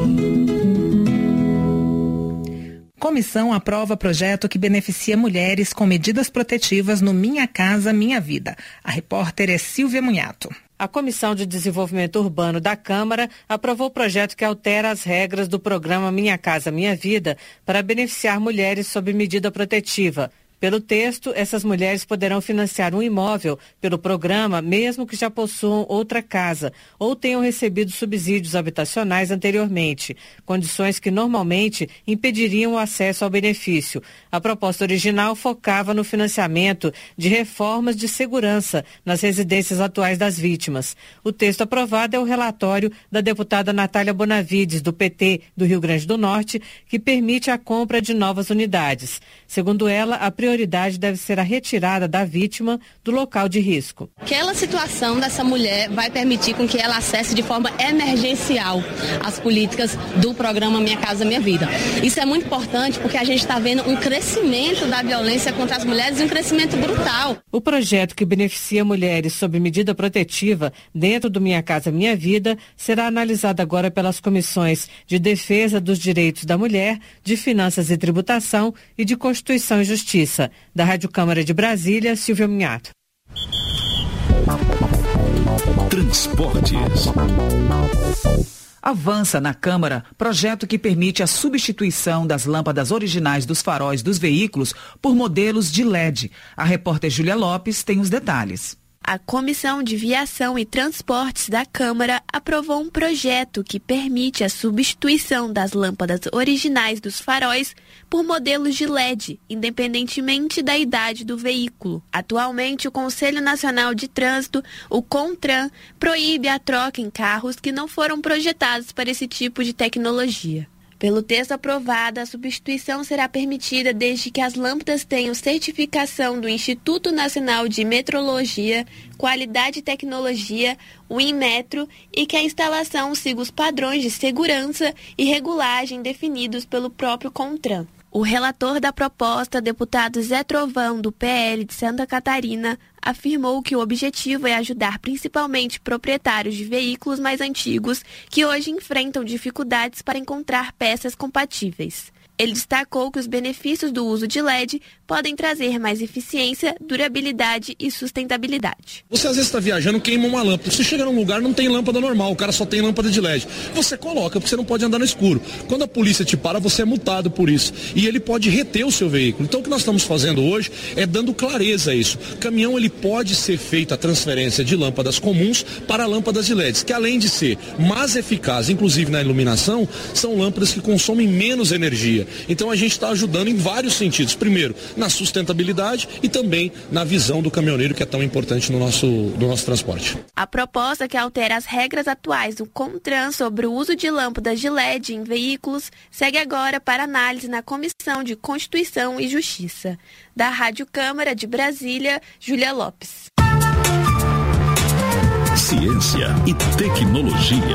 Comissão aprova projeto que beneficia mulheres com medidas protetivas no Minha Casa Minha Vida. A repórter é Silvia Munhato. A Comissão de Desenvolvimento Urbano da Câmara aprovou o projeto que altera as regras do programa Minha Casa Minha Vida para beneficiar mulheres sob medida protetiva. Pelo texto, essas mulheres poderão financiar um imóvel pelo programa, mesmo que já possuam outra casa ou tenham recebido subsídios habitacionais anteriormente, condições que normalmente impediriam o acesso ao benefício. A proposta original focava no financiamento de reformas de segurança nas residências atuais das vítimas. O texto aprovado é o relatório da deputada Natália Bonavides, do PT do Rio Grande do Norte, que permite a compra de novas unidades. Segundo ela, a prioridade deve ser a retirada da vítima do local de risco. Aquela situação dessa mulher vai permitir com que ela acesse de forma emergencial as políticas do programa Minha Casa Minha Vida. Isso é muito importante porque a gente está vendo um crescimento da violência contra as mulheres e um crescimento brutal. O projeto que beneficia mulheres sob medida protetiva dentro do Minha Casa Minha Vida será analisado agora pelas comissões de Defesa dos Direitos da Mulher, de Finanças e Tributação e de Constituição e Justiça. Da Rádio Câmara de Brasília, Silvia Munhato. Transportes. Avança na Câmara projeto que permite a substituição das lâmpadas originais dos faróis dos veículos por modelos de LED. A repórter Júlia Lopes tem os detalhes. A Comissão de Viação e Transportes da Câmara aprovou um projeto que permite a substituição das lâmpadas originais dos faróis por modelos de LED, independentemente da idade do veículo. Atualmente, o Conselho Nacional de Trânsito, o CONTRAN, proíbe a troca em carros que não foram projetados para esse tipo de tecnologia. Pelo texto aprovado, a substituição será permitida desde que as lâmpadas tenham certificação do Instituto Nacional de Metrologia, Qualidade e Tecnologia, o Inmetro, e que a instalação siga os padrões de segurança e regulagem definidos pelo próprio CONTRAN. O relator da proposta, deputado Zé Trovão, do PL de Santa Catarina, afirmou que o objetivo é ajudar principalmente proprietários de veículos mais antigos que hoje enfrentam dificuldades para encontrar peças compatíveis. Ele destacou que os benefícios do uso de LED podem trazer mais eficiência, durabilidade e sustentabilidade. Você às vezes está viajando, queima uma lâmpada. Você chega num lugar, não tem lâmpada normal, o cara só tem lâmpada de LED. Você coloca, porque você não pode andar no escuro. Quando a polícia te para, você é multado por isso. E ele pode reter o seu veículo. Então o que nós estamos fazendo hoje é dando clareza a isso. O caminhão, ele pode ser feita a transferência de lâmpadas comuns para lâmpadas de LEDs, que além de ser mais eficazes, inclusive na iluminação, são lâmpadas que consomem menos energia. Então a gente está ajudando em vários sentidos. Primeiro, na sustentabilidade e também na visão do caminhoneiro, que é tão importante no nosso transporte. A proposta que altera as regras atuais do CONTRAN sobre o uso de lâmpadas de LED em veículos segue agora para análise na Comissão de Constituição e Justiça. Da Rádio Câmara de Brasília, Júlia Lopes. Ciência e tecnologia.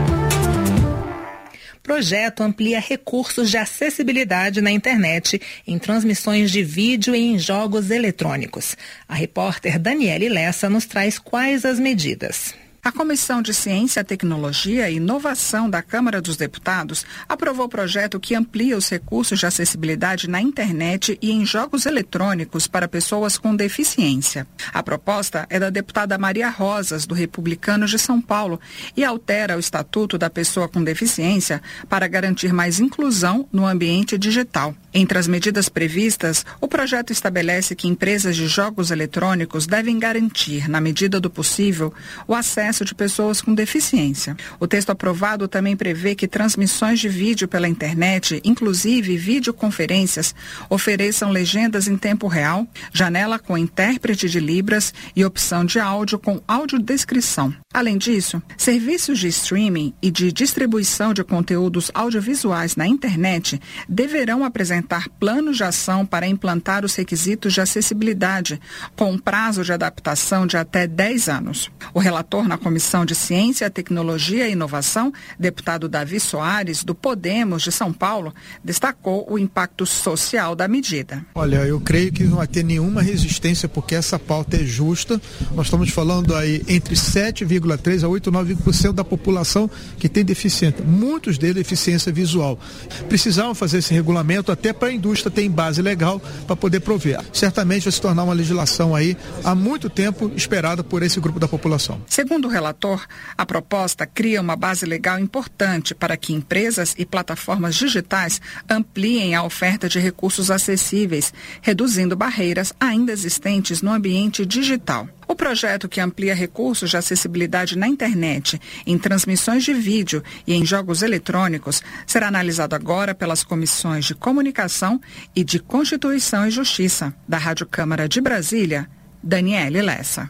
Projeto amplia recursos de acessibilidade na internet, em transmissões de vídeo e em jogos eletrônicos. A repórter Daniele Lessa nos traz quais as medidas. A Comissão de Ciência, Tecnologia e Inovação da Câmara dos Deputados aprovou o projeto que amplia os recursos de acessibilidade na internet e em jogos eletrônicos para pessoas com deficiência. A proposta é da deputada Maria Rosas, do Republicanos de São Paulo, e altera o Estatuto da Pessoa com Deficiência para garantir mais inclusão no ambiente digital. Entre as medidas previstas, o projeto estabelece que empresas de jogos eletrônicos devem garantir, na medida do possível, o acesso de pessoas com deficiência. O texto aprovado também prevê que transmissões de vídeo pela internet, inclusive videoconferências, ofereçam legendas em tempo real, janela com intérprete de Libras e opção de áudio com audiodescrição. Além disso, serviços de streaming e de distribuição de conteúdos audiovisuais na internet deverão apresentar planos de ação para implantar os requisitos de acessibilidade, com um prazo de adaptação de até 10 anos. O relator na Comissão de Ciência, Tecnologia e Inovação, deputado Davi Soares, do Podemos de São Paulo, destacou o impacto social da medida. Olha, eu creio que não vai ter nenhuma resistência, porque essa pauta é justa. Nós estamos falando aí entre 7,3% a 8,9% da população que tem deficiência, muitos deles deficiência visual. Precisavam fazer esse regulamento até para a indústria ter base legal para poder prover. Certamente vai se tornar uma legislação aí há muito tempo esperada por esse grupo da população. Segundo o relator, a proposta cria uma base legal importante para que empresas e plataformas digitais ampliem a oferta de recursos acessíveis, reduzindo barreiras ainda existentes no ambiente digital. O projeto, que amplia recursos de acessibilidade na internet, em transmissões de vídeo e em jogos eletrônicos, será analisado agora pelas comissões de Comunicação e de Constituição e Justiça. Da Rádio Câmara de Brasília, Daniele Lessa.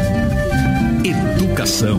Educação.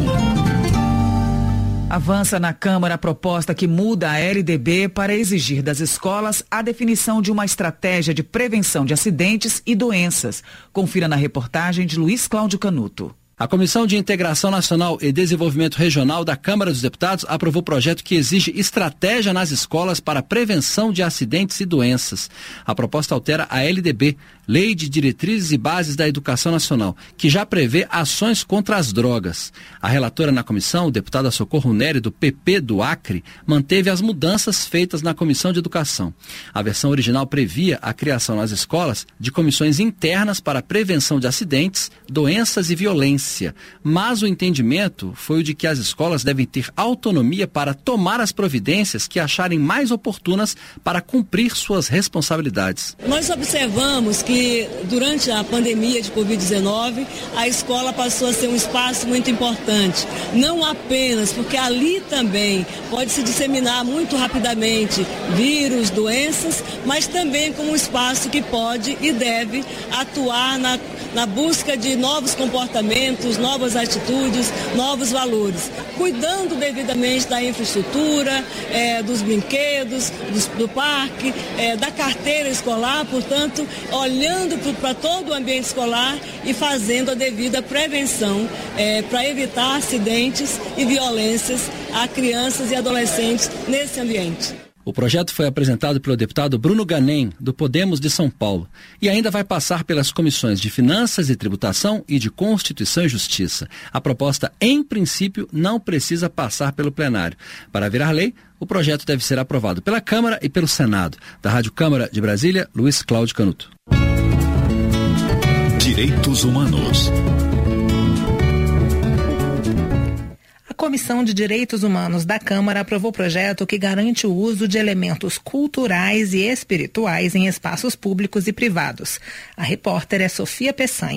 Avança na Câmara a proposta que muda a LDB para exigir das escolas a definição de uma estratégia de prevenção de acidentes e doenças. Confira na reportagem de Luiz Cláudio Canuto. A Comissão de Integração Nacional e Desenvolvimento Regional da Câmara dos Deputados aprovou o projeto que exige estratégia nas escolas para prevenção de acidentes e doenças. A proposta altera a LDB, Lei de Diretrizes e Bases da Educação Nacional, que já prevê ações contra as drogas. A relatora na comissão, deputada Socorro Nery, do PP do Acre, manteve as mudanças feitas na Comissão de Educação. A versão original previa a criação nas escolas de comissões internas para prevenção de acidentes, doenças e violência, mas o entendimento foi o de que as escolas devem ter autonomia para tomar as providências que acharem mais oportunas para cumprir suas responsabilidades. Nós observamos que durante a pandemia de Covid-19, a escola passou a ser um espaço muito importante, não apenas porque ali também pode se disseminar muito rapidamente vírus, doenças, mas também como um espaço que pode e deve atuar na busca de novos comportamentos, novas atitudes, novos valores, cuidando devidamente da infraestrutura, dos brinquedos, do parque, da carteira escolar, portanto, olhando para todo o ambiente escolar e fazendo a devida prevenção para evitar acidentes e violências a crianças e adolescentes nesse ambiente. O projeto foi apresentado pelo deputado Bruno Ganem, do Podemos de São Paulo, e ainda vai passar pelas comissões de Finanças e Tributação e de Constituição e Justiça. A proposta, em princípio, não precisa passar pelo plenário. Para virar lei, o projeto deve ser aprovado pela Câmara e pelo Senado. Da Rádio Câmara de Brasília, Luiz Cláudio Canuto. Direitos Humanos. A Comissão de Direitos Humanos da Câmara aprovou o projeto que garante o uso de elementos culturais e espirituais em espaços públicos e privados. A repórter é Sofia Peçanha.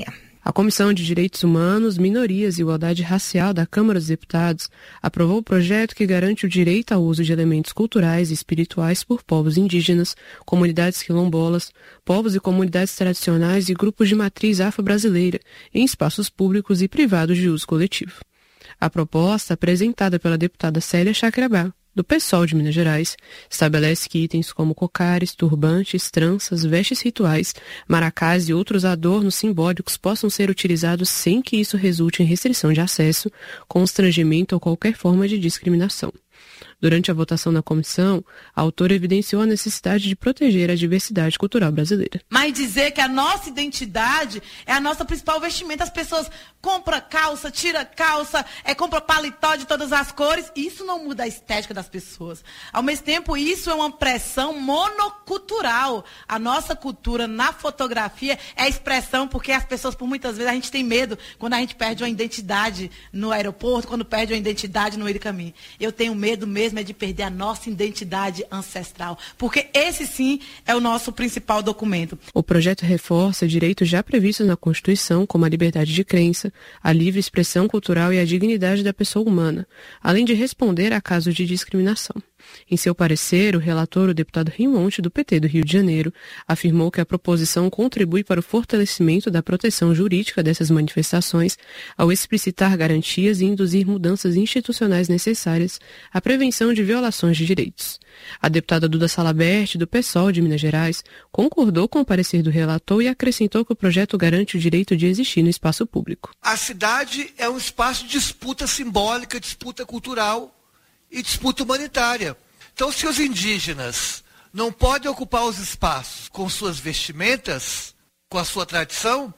A Comissão de Direitos Humanos, Minorias e Igualdade Racial da Câmara dos Deputados aprovou o projeto que garante o direito ao uso de elementos culturais e espirituais por povos indígenas, comunidades quilombolas, povos e comunidades tradicionais e grupos de matriz afro-brasileira em espaços públicos e privados de uso coletivo. A proposta, apresentada pela deputada Célia Chacriabá, do PSOL de Minas Gerais, estabelece que itens como cocares, turbantes, tranças, vestes rituais, maracás e outros adornos simbólicos possam ser utilizados sem que isso resulte em restrição de acesso, constrangimento ou qualquer forma de discriminação. Durante a votação na comissão, a autora evidenciou a necessidade de proteger a diversidade cultural brasileira. Mas dizer que a nossa identidade é a nossa principal vestimenta, as pessoas compram calça, tira calça, compram paletó de todas as cores, isso não muda a estética das pessoas. Ao mesmo tempo, isso é uma pressão monocultural. A nossa cultura na fotografia é expressão, porque as pessoas, por muitas vezes, a gente tem medo quando a gente perde uma identidade no aeroporto, quando perde uma identidade no meio do caminho. Eu tenho medo mesmo é de perder a nossa identidade ancestral, porque esse sim é o nosso principal documento. O projeto reforça direitos já previstos na Constituição, como a liberdade de crença, a livre expressão cultural e a dignidade da pessoa humana, além de responder a casos de discriminação. Em seu parecer, o relator, o deputado Rimonte, do PT do Rio de Janeiro, afirmou que a proposição contribui para o fortalecimento da proteção jurídica dessas manifestações, ao explicitar garantias e induzir mudanças institucionais necessárias à prevenção de violações de direitos. A deputada Duda Salabert, do PSOL de Minas Gerais, concordou com o parecer do relator e acrescentou que o projeto garante o direito de existir no espaço público. A cidade é um espaço de disputa simbólica, disputa cultural e disputa humanitária. Então, se os indígenas não podem ocupar os espaços com suas vestimentas, com a sua tradição,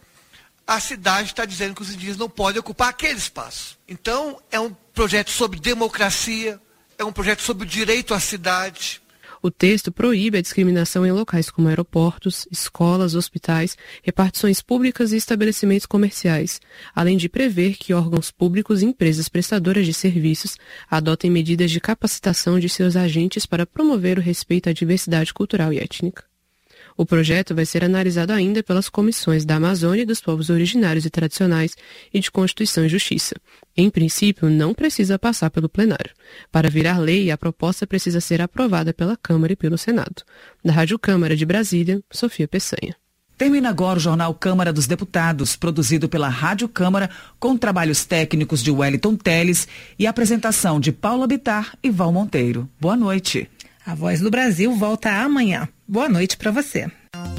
a cidade está dizendo que os indígenas não podem ocupar aquele espaço. Então, é um projeto sobre democracia, é um projeto sobre o direito à cidade. O texto proíbe a discriminação em locais como aeroportos, escolas, hospitais, repartições públicas e estabelecimentos comerciais, além de prever que órgãos públicos e empresas prestadoras de serviços adotem medidas de capacitação de seus agentes para promover o respeito à diversidade cultural e étnica. O projeto vai ser analisado ainda pelas comissões da Amazônia e dos povos originários e tradicionais e de Constituição e Justiça. Em princípio, não precisa passar pelo plenário. Para virar lei, a proposta precisa ser aprovada pela Câmara e pelo Senado. Da Rádio Câmara de Brasília, Sofia Peçanha. Termina agora o Jornal Câmara dos Deputados, produzido pela Rádio Câmara, com trabalhos técnicos de Wellington Teles e apresentação de Paula Bittar e Val Monteiro. Boa noite. A Voz do Brasil volta amanhã. Boa noite para você.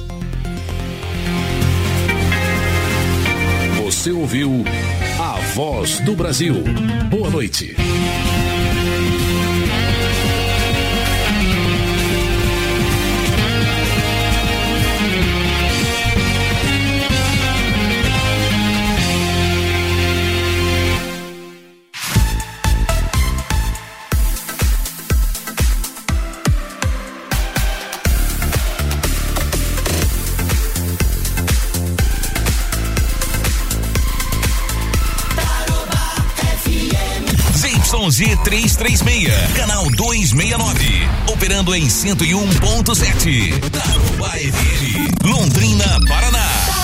Você ouviu A Voz do Brasil. Boa noite. Z336, canal 269, operando em 101.7. Tarobá FM, Londrina, Paraná.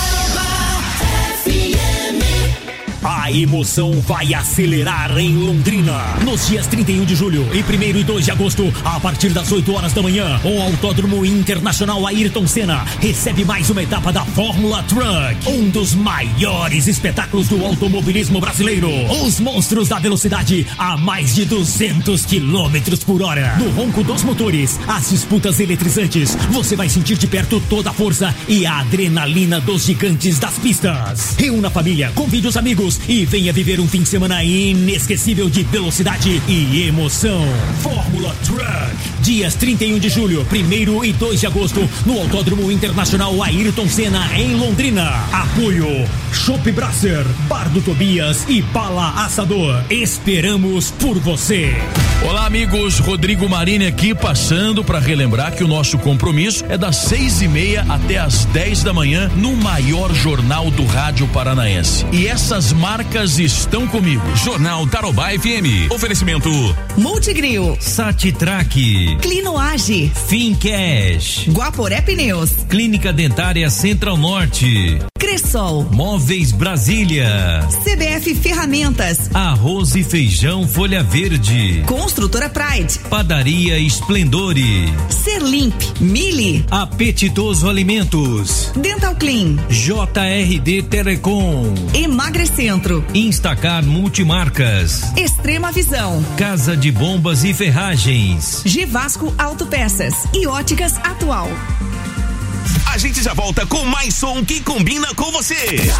A emoção vai acelerar em Londrina. Nos dias 31 de julho e 1º e 2 de agosto, a partir das 8 horas da manhã, o Autódromo Internacional Ayrton Senna recebe mais uma etapa da Fórmula Truck, um dos maiores espetáculos do automobilismo brasileiro. Os monstros da velocidade a mais de 200 km por hora. No ronco dos motores, as disputas eletrizantes, você vai sentir de perto toda a força e a adrenalina dos gigantes das pistas. Reúna a família, convide os amigos e venha viver um fim de semana inesquecível de velocidade e emoção. Fórmula Truck, dias 31 de julho, 1º e 2 de agosto, no Autódromo Internacional Ayrton Senna, em Londrina. Apoio Chopp Brasser, Bar do Tobias e Bala Assador. Esperamos por você. Olá, amigos, Rodrigo Marini aqui, passando para relembrar que o nosso compromisso é das 6:30 até as 10 da manhã no maior jornal do rádio paranaense. E essas marcas estão comigo. Jornal Tarobá FM. Oferecimento Multigril, Satitrack, Clinoage, Fincash, Guaporé Pneus, Clínica Dentária Central Norte, Cressol, Móveis Brasília, CBF Ferramentas, Arroz e Feijão Folha Verde, Construtora Pride, Padaria Esplendore, Serlimp, Mili, Apetitoso Alimentos, Dental Clean, JRD Telecom, Emagrecentro, Instacar Multimarcas, Extrema Visão, Casa de Bombas e Ferragens, Givasco Autopeças e Óticas Atual. A gente já volta com mais som que combina com você.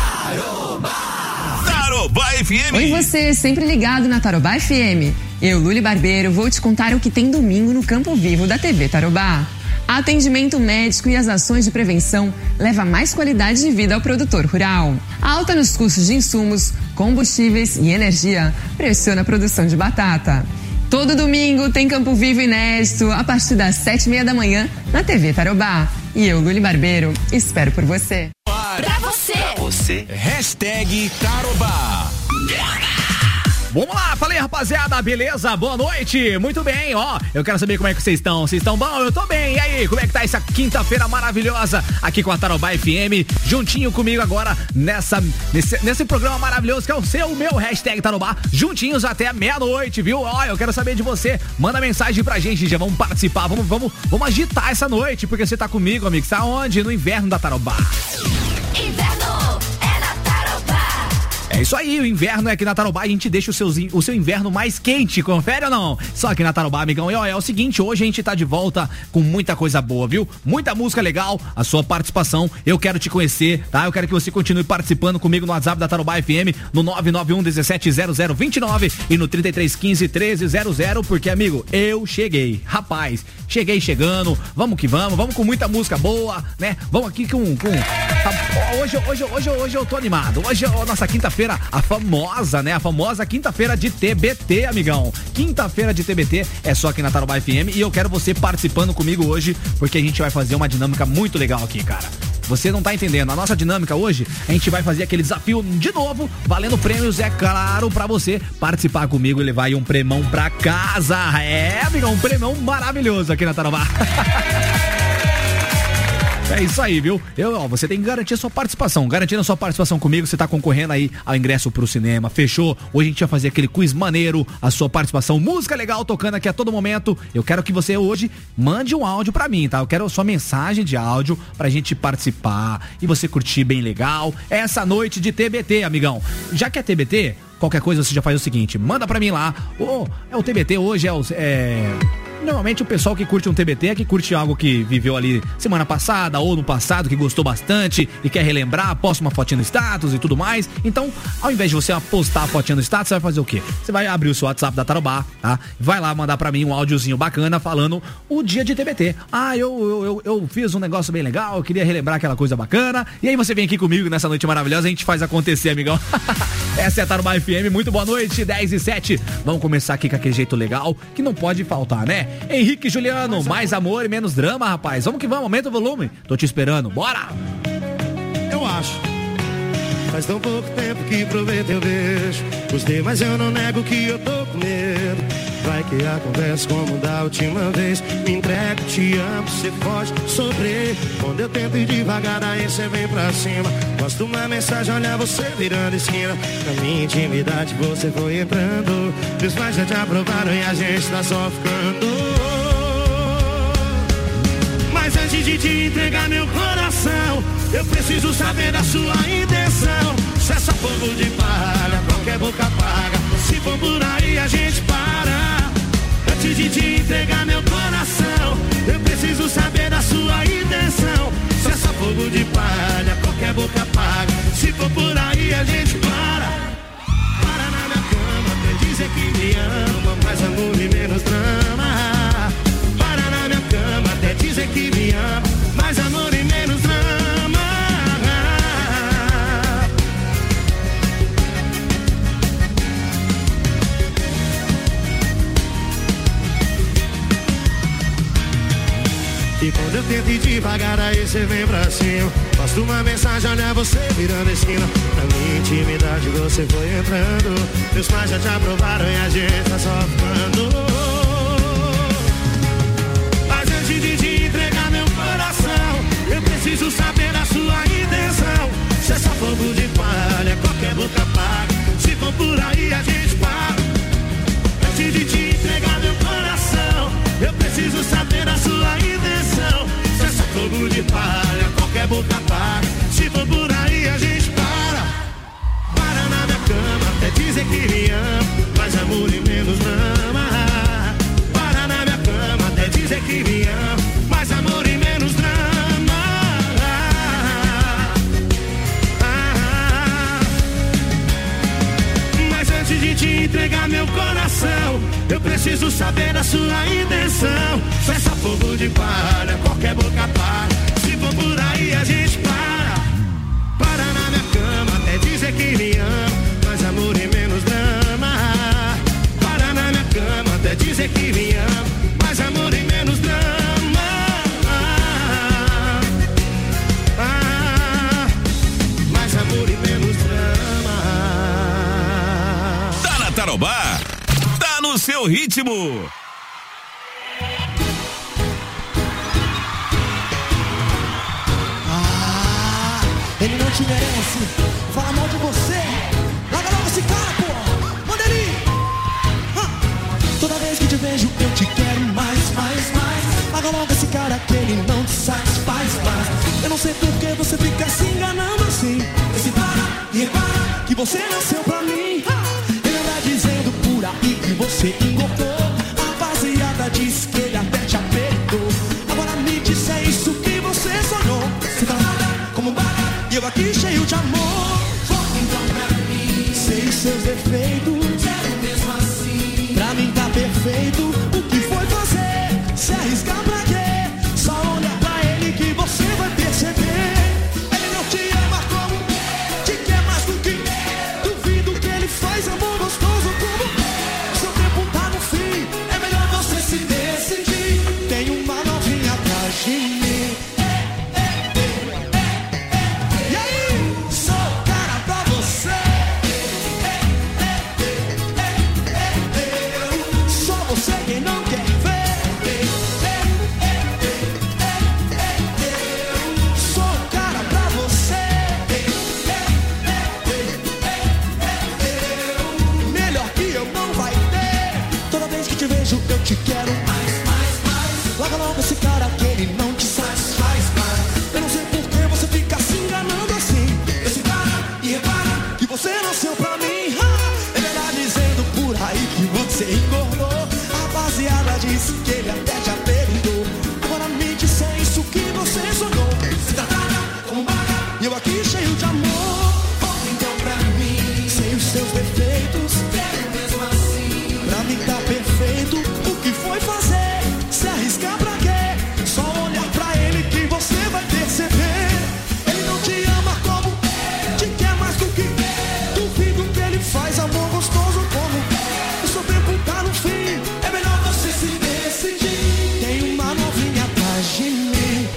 Tarobá FM. Oi, você, sempre ligado na Tarobá FM. Eu, Luli Barbeiro, vou te contar o que tem domingo no Campo Vivo da TV Tarobá. Atendimento médico e as ações de prevenção levam mais qualidade de vida ao produtor rural. A alta nos custos de insumos, combustíveis e energia pressiona a produção de batata. Todo domingo tem Campo Vivo inédito a partir das 7:30 da manhã na TV Tarobá. E eu, Luli Barbeiro, espero por você. Pra você. Hashtag Tarobá. Vamos lá, falei, rapaziada, beleza? Boa noite, muito bem, ó, eu quero saber como é que vocês estão. Vocês estão bom? Eu tô bem, e aí, como é que tá essa quinta-feira maravilhosa aqui com a Tarobá FM, juntinho comigo agora nesse programa maravilhoso que é o meu hashtag Tarobá, juntinhos até meia-noite, viu? Ó, eu quero saber de você, manda mensagem pra gente, já vamos participar, vamos agitar essa noite, porque você tá comigo, amigo, você tá onde? No inverno da Tarobá. Inverno é na Tarobá. É isso aí, o inverno é aqui na Tarobá, a gente deixa o seu inverno mais quente, confere ou não? Só aqui na Tarobá, amigão. E ó, é o seguinte, hoje a gente tá de volta com muita coisa boa, viu? Muita música legal, a sua participação, eu quero te conhecer, tá? Eu quero que você continue participando comigo no WhatsApp da Tarobá FM, no 991-170029 e no 3315-1300, porque, amigo, eu cheguei, rapaz, cheguei chegando, vamos que vamos com muita música boa, né? Vamos aqui com hoje eu tô animado, hoje é a nossa quinta-feira, a famosa quinta-feira de TBT, amigão. Quinta-feira de TBT é só aqui na Tarobá FM e eu quero você participando comigo hoje, porque a gente vai fazer uma dinâmica muito legal aqui, cara. Você não tá entendendo, a nossa dinâmica hoje, a gente vai fazer aquele desafio de novo, valendo prêmios, é claro, pra você participar comigo e levar aí um prêmio pra casa. É, amigão, um prêmio maravilhoso aqui na Tarobá. É isso aí, viu? Você tem que garantir a sua participação. Garantindo a sua participação comigo, você tá concorrendo aí ao ingresso pro cinema. Fechou? Hoje a gente vai fazer aquele quiz maneiro, a sua participação, música legal tocando aqui a todo momento. Eu quero que você hoje mande um áudio pra mim, tá? Eu quero a sua mensagem de áudio pra gente participar e você curtir bem legal essa noite de TBT, amigão. Já que é TBT, qualquer coisa você já faz o seguinte, manda pra mim lá. O TBT hoje normalmente o pessoal que curte um TBT é que curte algo que viveu ali semana passada ou no passado, que gostou bastante e quer relembrar, posta uma fotinha no status e tudo mais. Então, ao invés de você postar a fotinha no status, você vai fazer o quê? Você vai abrir o seu WhatsApp da Tarobá, tá? Vai lá mandar pra mim um áudiozinho bacana falando o dia de TBT. Eu fiz um negócio bem legal, eu queria relembrar aquela coisa bacana. E aí você vem aqui comigo nessa noite maravilhosa, a gente faz acontecer, amigão. Essa é a Tarobá FM, muito boa noite, 10:07. Vamos começar aqui com aquele jeito legal que não pode faltar, né? Henrique e Juliano, mais amor e menos drama, rapaz. Vamos que vamos, aumenta o volume. Tô te esperando, bora! Eu acho. Faz tão pouco tempo que provei teu beijo. Gostei, mas eu não nego que eu tô com medo. Vai que a conversa como da última vez. Me entrego, te amo, cê pode sofrer. Quando eu tento ir devagar, aí cê vem pra cima. Posto uma mensagem, olha você virando esquina. Na minha intimidade você foi entrando. Meus pais já te aprovaram e a gente tá só ficando. Mas antes de te entregar meu coração, eu preciso saber da sua intenção. Se é só fogo de palha, qualquer boca paga. Se for por aí a gente para. Antes de te entregar meu coração, eu preciso saber da sua intenção. Se é só fogo de palha, qualquer boca paga. Se for por aí a gente para. Para na minha cama, até dizer que me ama. Mais amor e menos drama. Para na minha cama, até dizer que me ama. Mais amor e menos drama. E quando eu tento ir devagar, aí cê vem pra cima. Posto uma mensagem, olha você virando a esquina. Na minha intimidade você foi entrando. Meus pais já te aprovaram e a gente tá só ficando. Mas antes de te entregar meu coração, eu preciso saber a sua intenção. Se é só fogo de palha, qualquer boca paga. Se for por aí a gente para. Antes de te entregar meu coração, eu preciso saber a sua intenção. Se é só fogo de palha, qualquer boca paga. Se for por aí a gente para. Para na minha cama, até dizer que me ama, mas amor e menos drama. Para na minha cama, até dizer que me ama, mais amor e menos drama. Mas antes de te entregar meu coração, eu preciso saber a sua intenção. Se é só fogo de palha, qualquer boca para. Se for por aí a gente para. Para na minha cama, até dizer que me ama, mais amor e menos drama. Para na minha cama, até dizer que me ama, mais amor e menos drama. Mais amor e menos drama. Tá na Tarobá, tá no seu ritmo. Ele não te merece, fala mal de você. Larga logo esse cara, pô. Manda ele. Toda vez que te vejo eu te quero mais. Larga logo esse cara que ele não te satisfaz mais. Eu não sei por que você fica se enganando assim. Se para e repara que você nasceu pra mim. Ele anda dizendo por aí que você engordou. A rapaziada diz que ele até te apertou. Agora me diz se é isso que você sonhou. Se para como bala. E eu aqui cheio de amor. Então pra mim, sei os seus defeitos, quero mesmo assim. Pra mim tá perfeito. O que foi fazer? Se arriscar pra quê? Só olha pra ele que você vai perceber. Ele não te ama como te quer mais do que duvido que ele faz amor gostoso como o seu tempo tá no fim. É melhor você se decidir. Tem uma novinha atrás de mim. Eu te quero mais. Larga logo esse cara que ele não te satisfaz mais. Eu não sei por que você fica se enganando assim. Esse cara e repara que você nasceu pra mim. Ele tá dizendo por aí que você engordou. A rapaziada disse que ele até te apertou. Agora me diz é isso que você sonhou. Se tratada como baga e eu aqui cheio de amor. Então pra mim, sei os seus defeitos, quero mesmo assim. Pra mim tá perfeito. O que foi fazer? Se arriscar pra quê? Só olhar pra ele que você vai perceber. Ele não te ama como te quer mais do que duvido que ele faz amor gostoso como o seu tempo tá no fim. É melhor você se decidir. Tem uma novinha atrás de mim.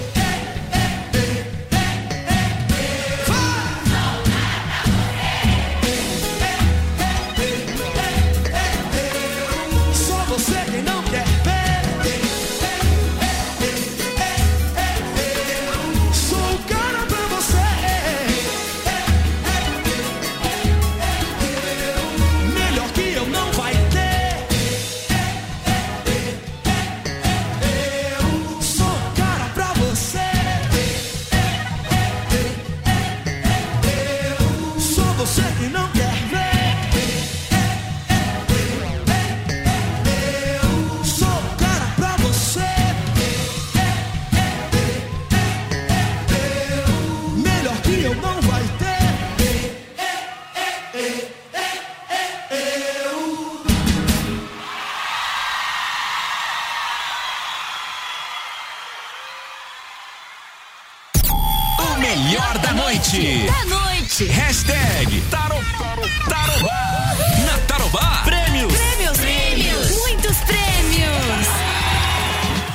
Melhor da noite. Hashtag Tarobá. Na Tarobá. Prêmios. Muitos prêmios.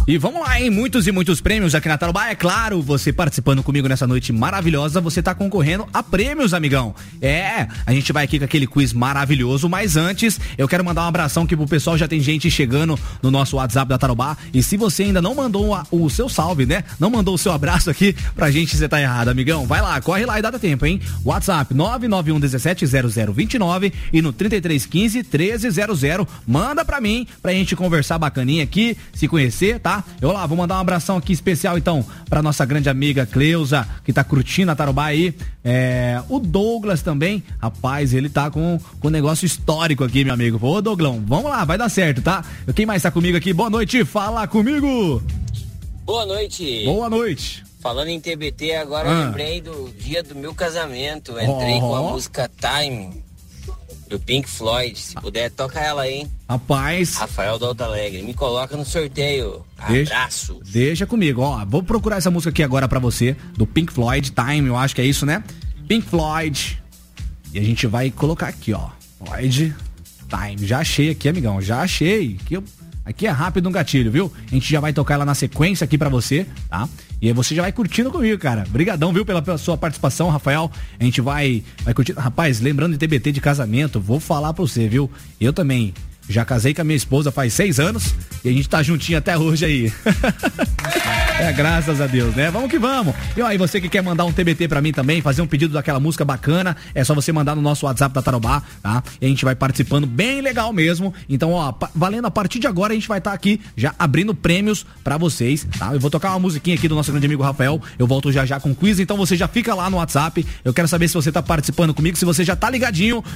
E vamos lá, hein? Muitos e muitos prêmios aqui na Tarobá. É claro, você participando comigo nessa noite maravilhosa, você tá concorrendo a prêmios, amigão. A gente vai aqui com aquele quiz maravilhoso, mas antes, eu quero mandar um abração aqui pro pessoal, já tem gente chegando no nosso WhatsApp da Tarobá. E se você ainda não mandou o seu salve, né? Não mandou o seu abraço aqui pra gente, você tá errado, amigão. Vai lá, corre lá e dá tempo, hein? WhatsApp 991170029 e no 3315-1300. Manda pra mim, pra gente conversar bacaninha aqui, se conhecer, tá? Eu lá, vou mandar um abração aqui especial então pra nossa grande amiga Cleusa, que tá curtindo a Tarobá aí. O Douglas também, rapaz, ele tá com um negócio histórico aqui, meu amigo. Ô, Douglão, vamos lá, vai dar certo, tá? Quem mais tá comigo aqui? Boa noite, fala comigo! Boa noite! Boa noite! Falando em TBT, agora eu lembrei do dia do meu casamento. Entrei com a música Time, do Pink Floyd. Se puder, toca ela aí, hein? Rapaz. Rafael do Alto Alegre. Me coloca no sorteio. Abraço. Deixa comigo, ó. Vou procurar essa música aqui agora pra você, do Pink Floyd, Time, eu acho que é isso, né? Pink Floyd. E a gente vai colocar aqui, ó. Floyd, Time. Já achei aqui, amigão. Já achei. Aqui é rápido um gatilho, viu? A gente já vai tocar ela na sequência aqui pra você, tá? E aí você já vai curtindo comigo, cara. Brigadão, viu, pela sua participação, Rafael. A gente vai curtir. Rapaz, lembrando de TBT de casamento, vou falar pra você, viu? Eu também já casei com a minha esposa faz 6 anos e a gente tá juntinho até hoje aí. Graças a Deus, né? Vamos que vamos. E aí, você que quer mandar um TBT pra mim também, fazer um pedido daquela música bacana, é só você mandar no nosso WhatsApp da Tarobá, tá? E a gente vai participando bem legal mesmo. Então, ó, valendo a partir de agora, a gente vai estar aqui já abrindo prêmios pra vocês, tá? Eu vou tocar uma musiquinha aqui do nosso grande amigo Rafael. Eu volto já com o quiz, então você já fica lá no WhatsApp. Eu quero saber se você tá participando comigo, se você já tá ligadinho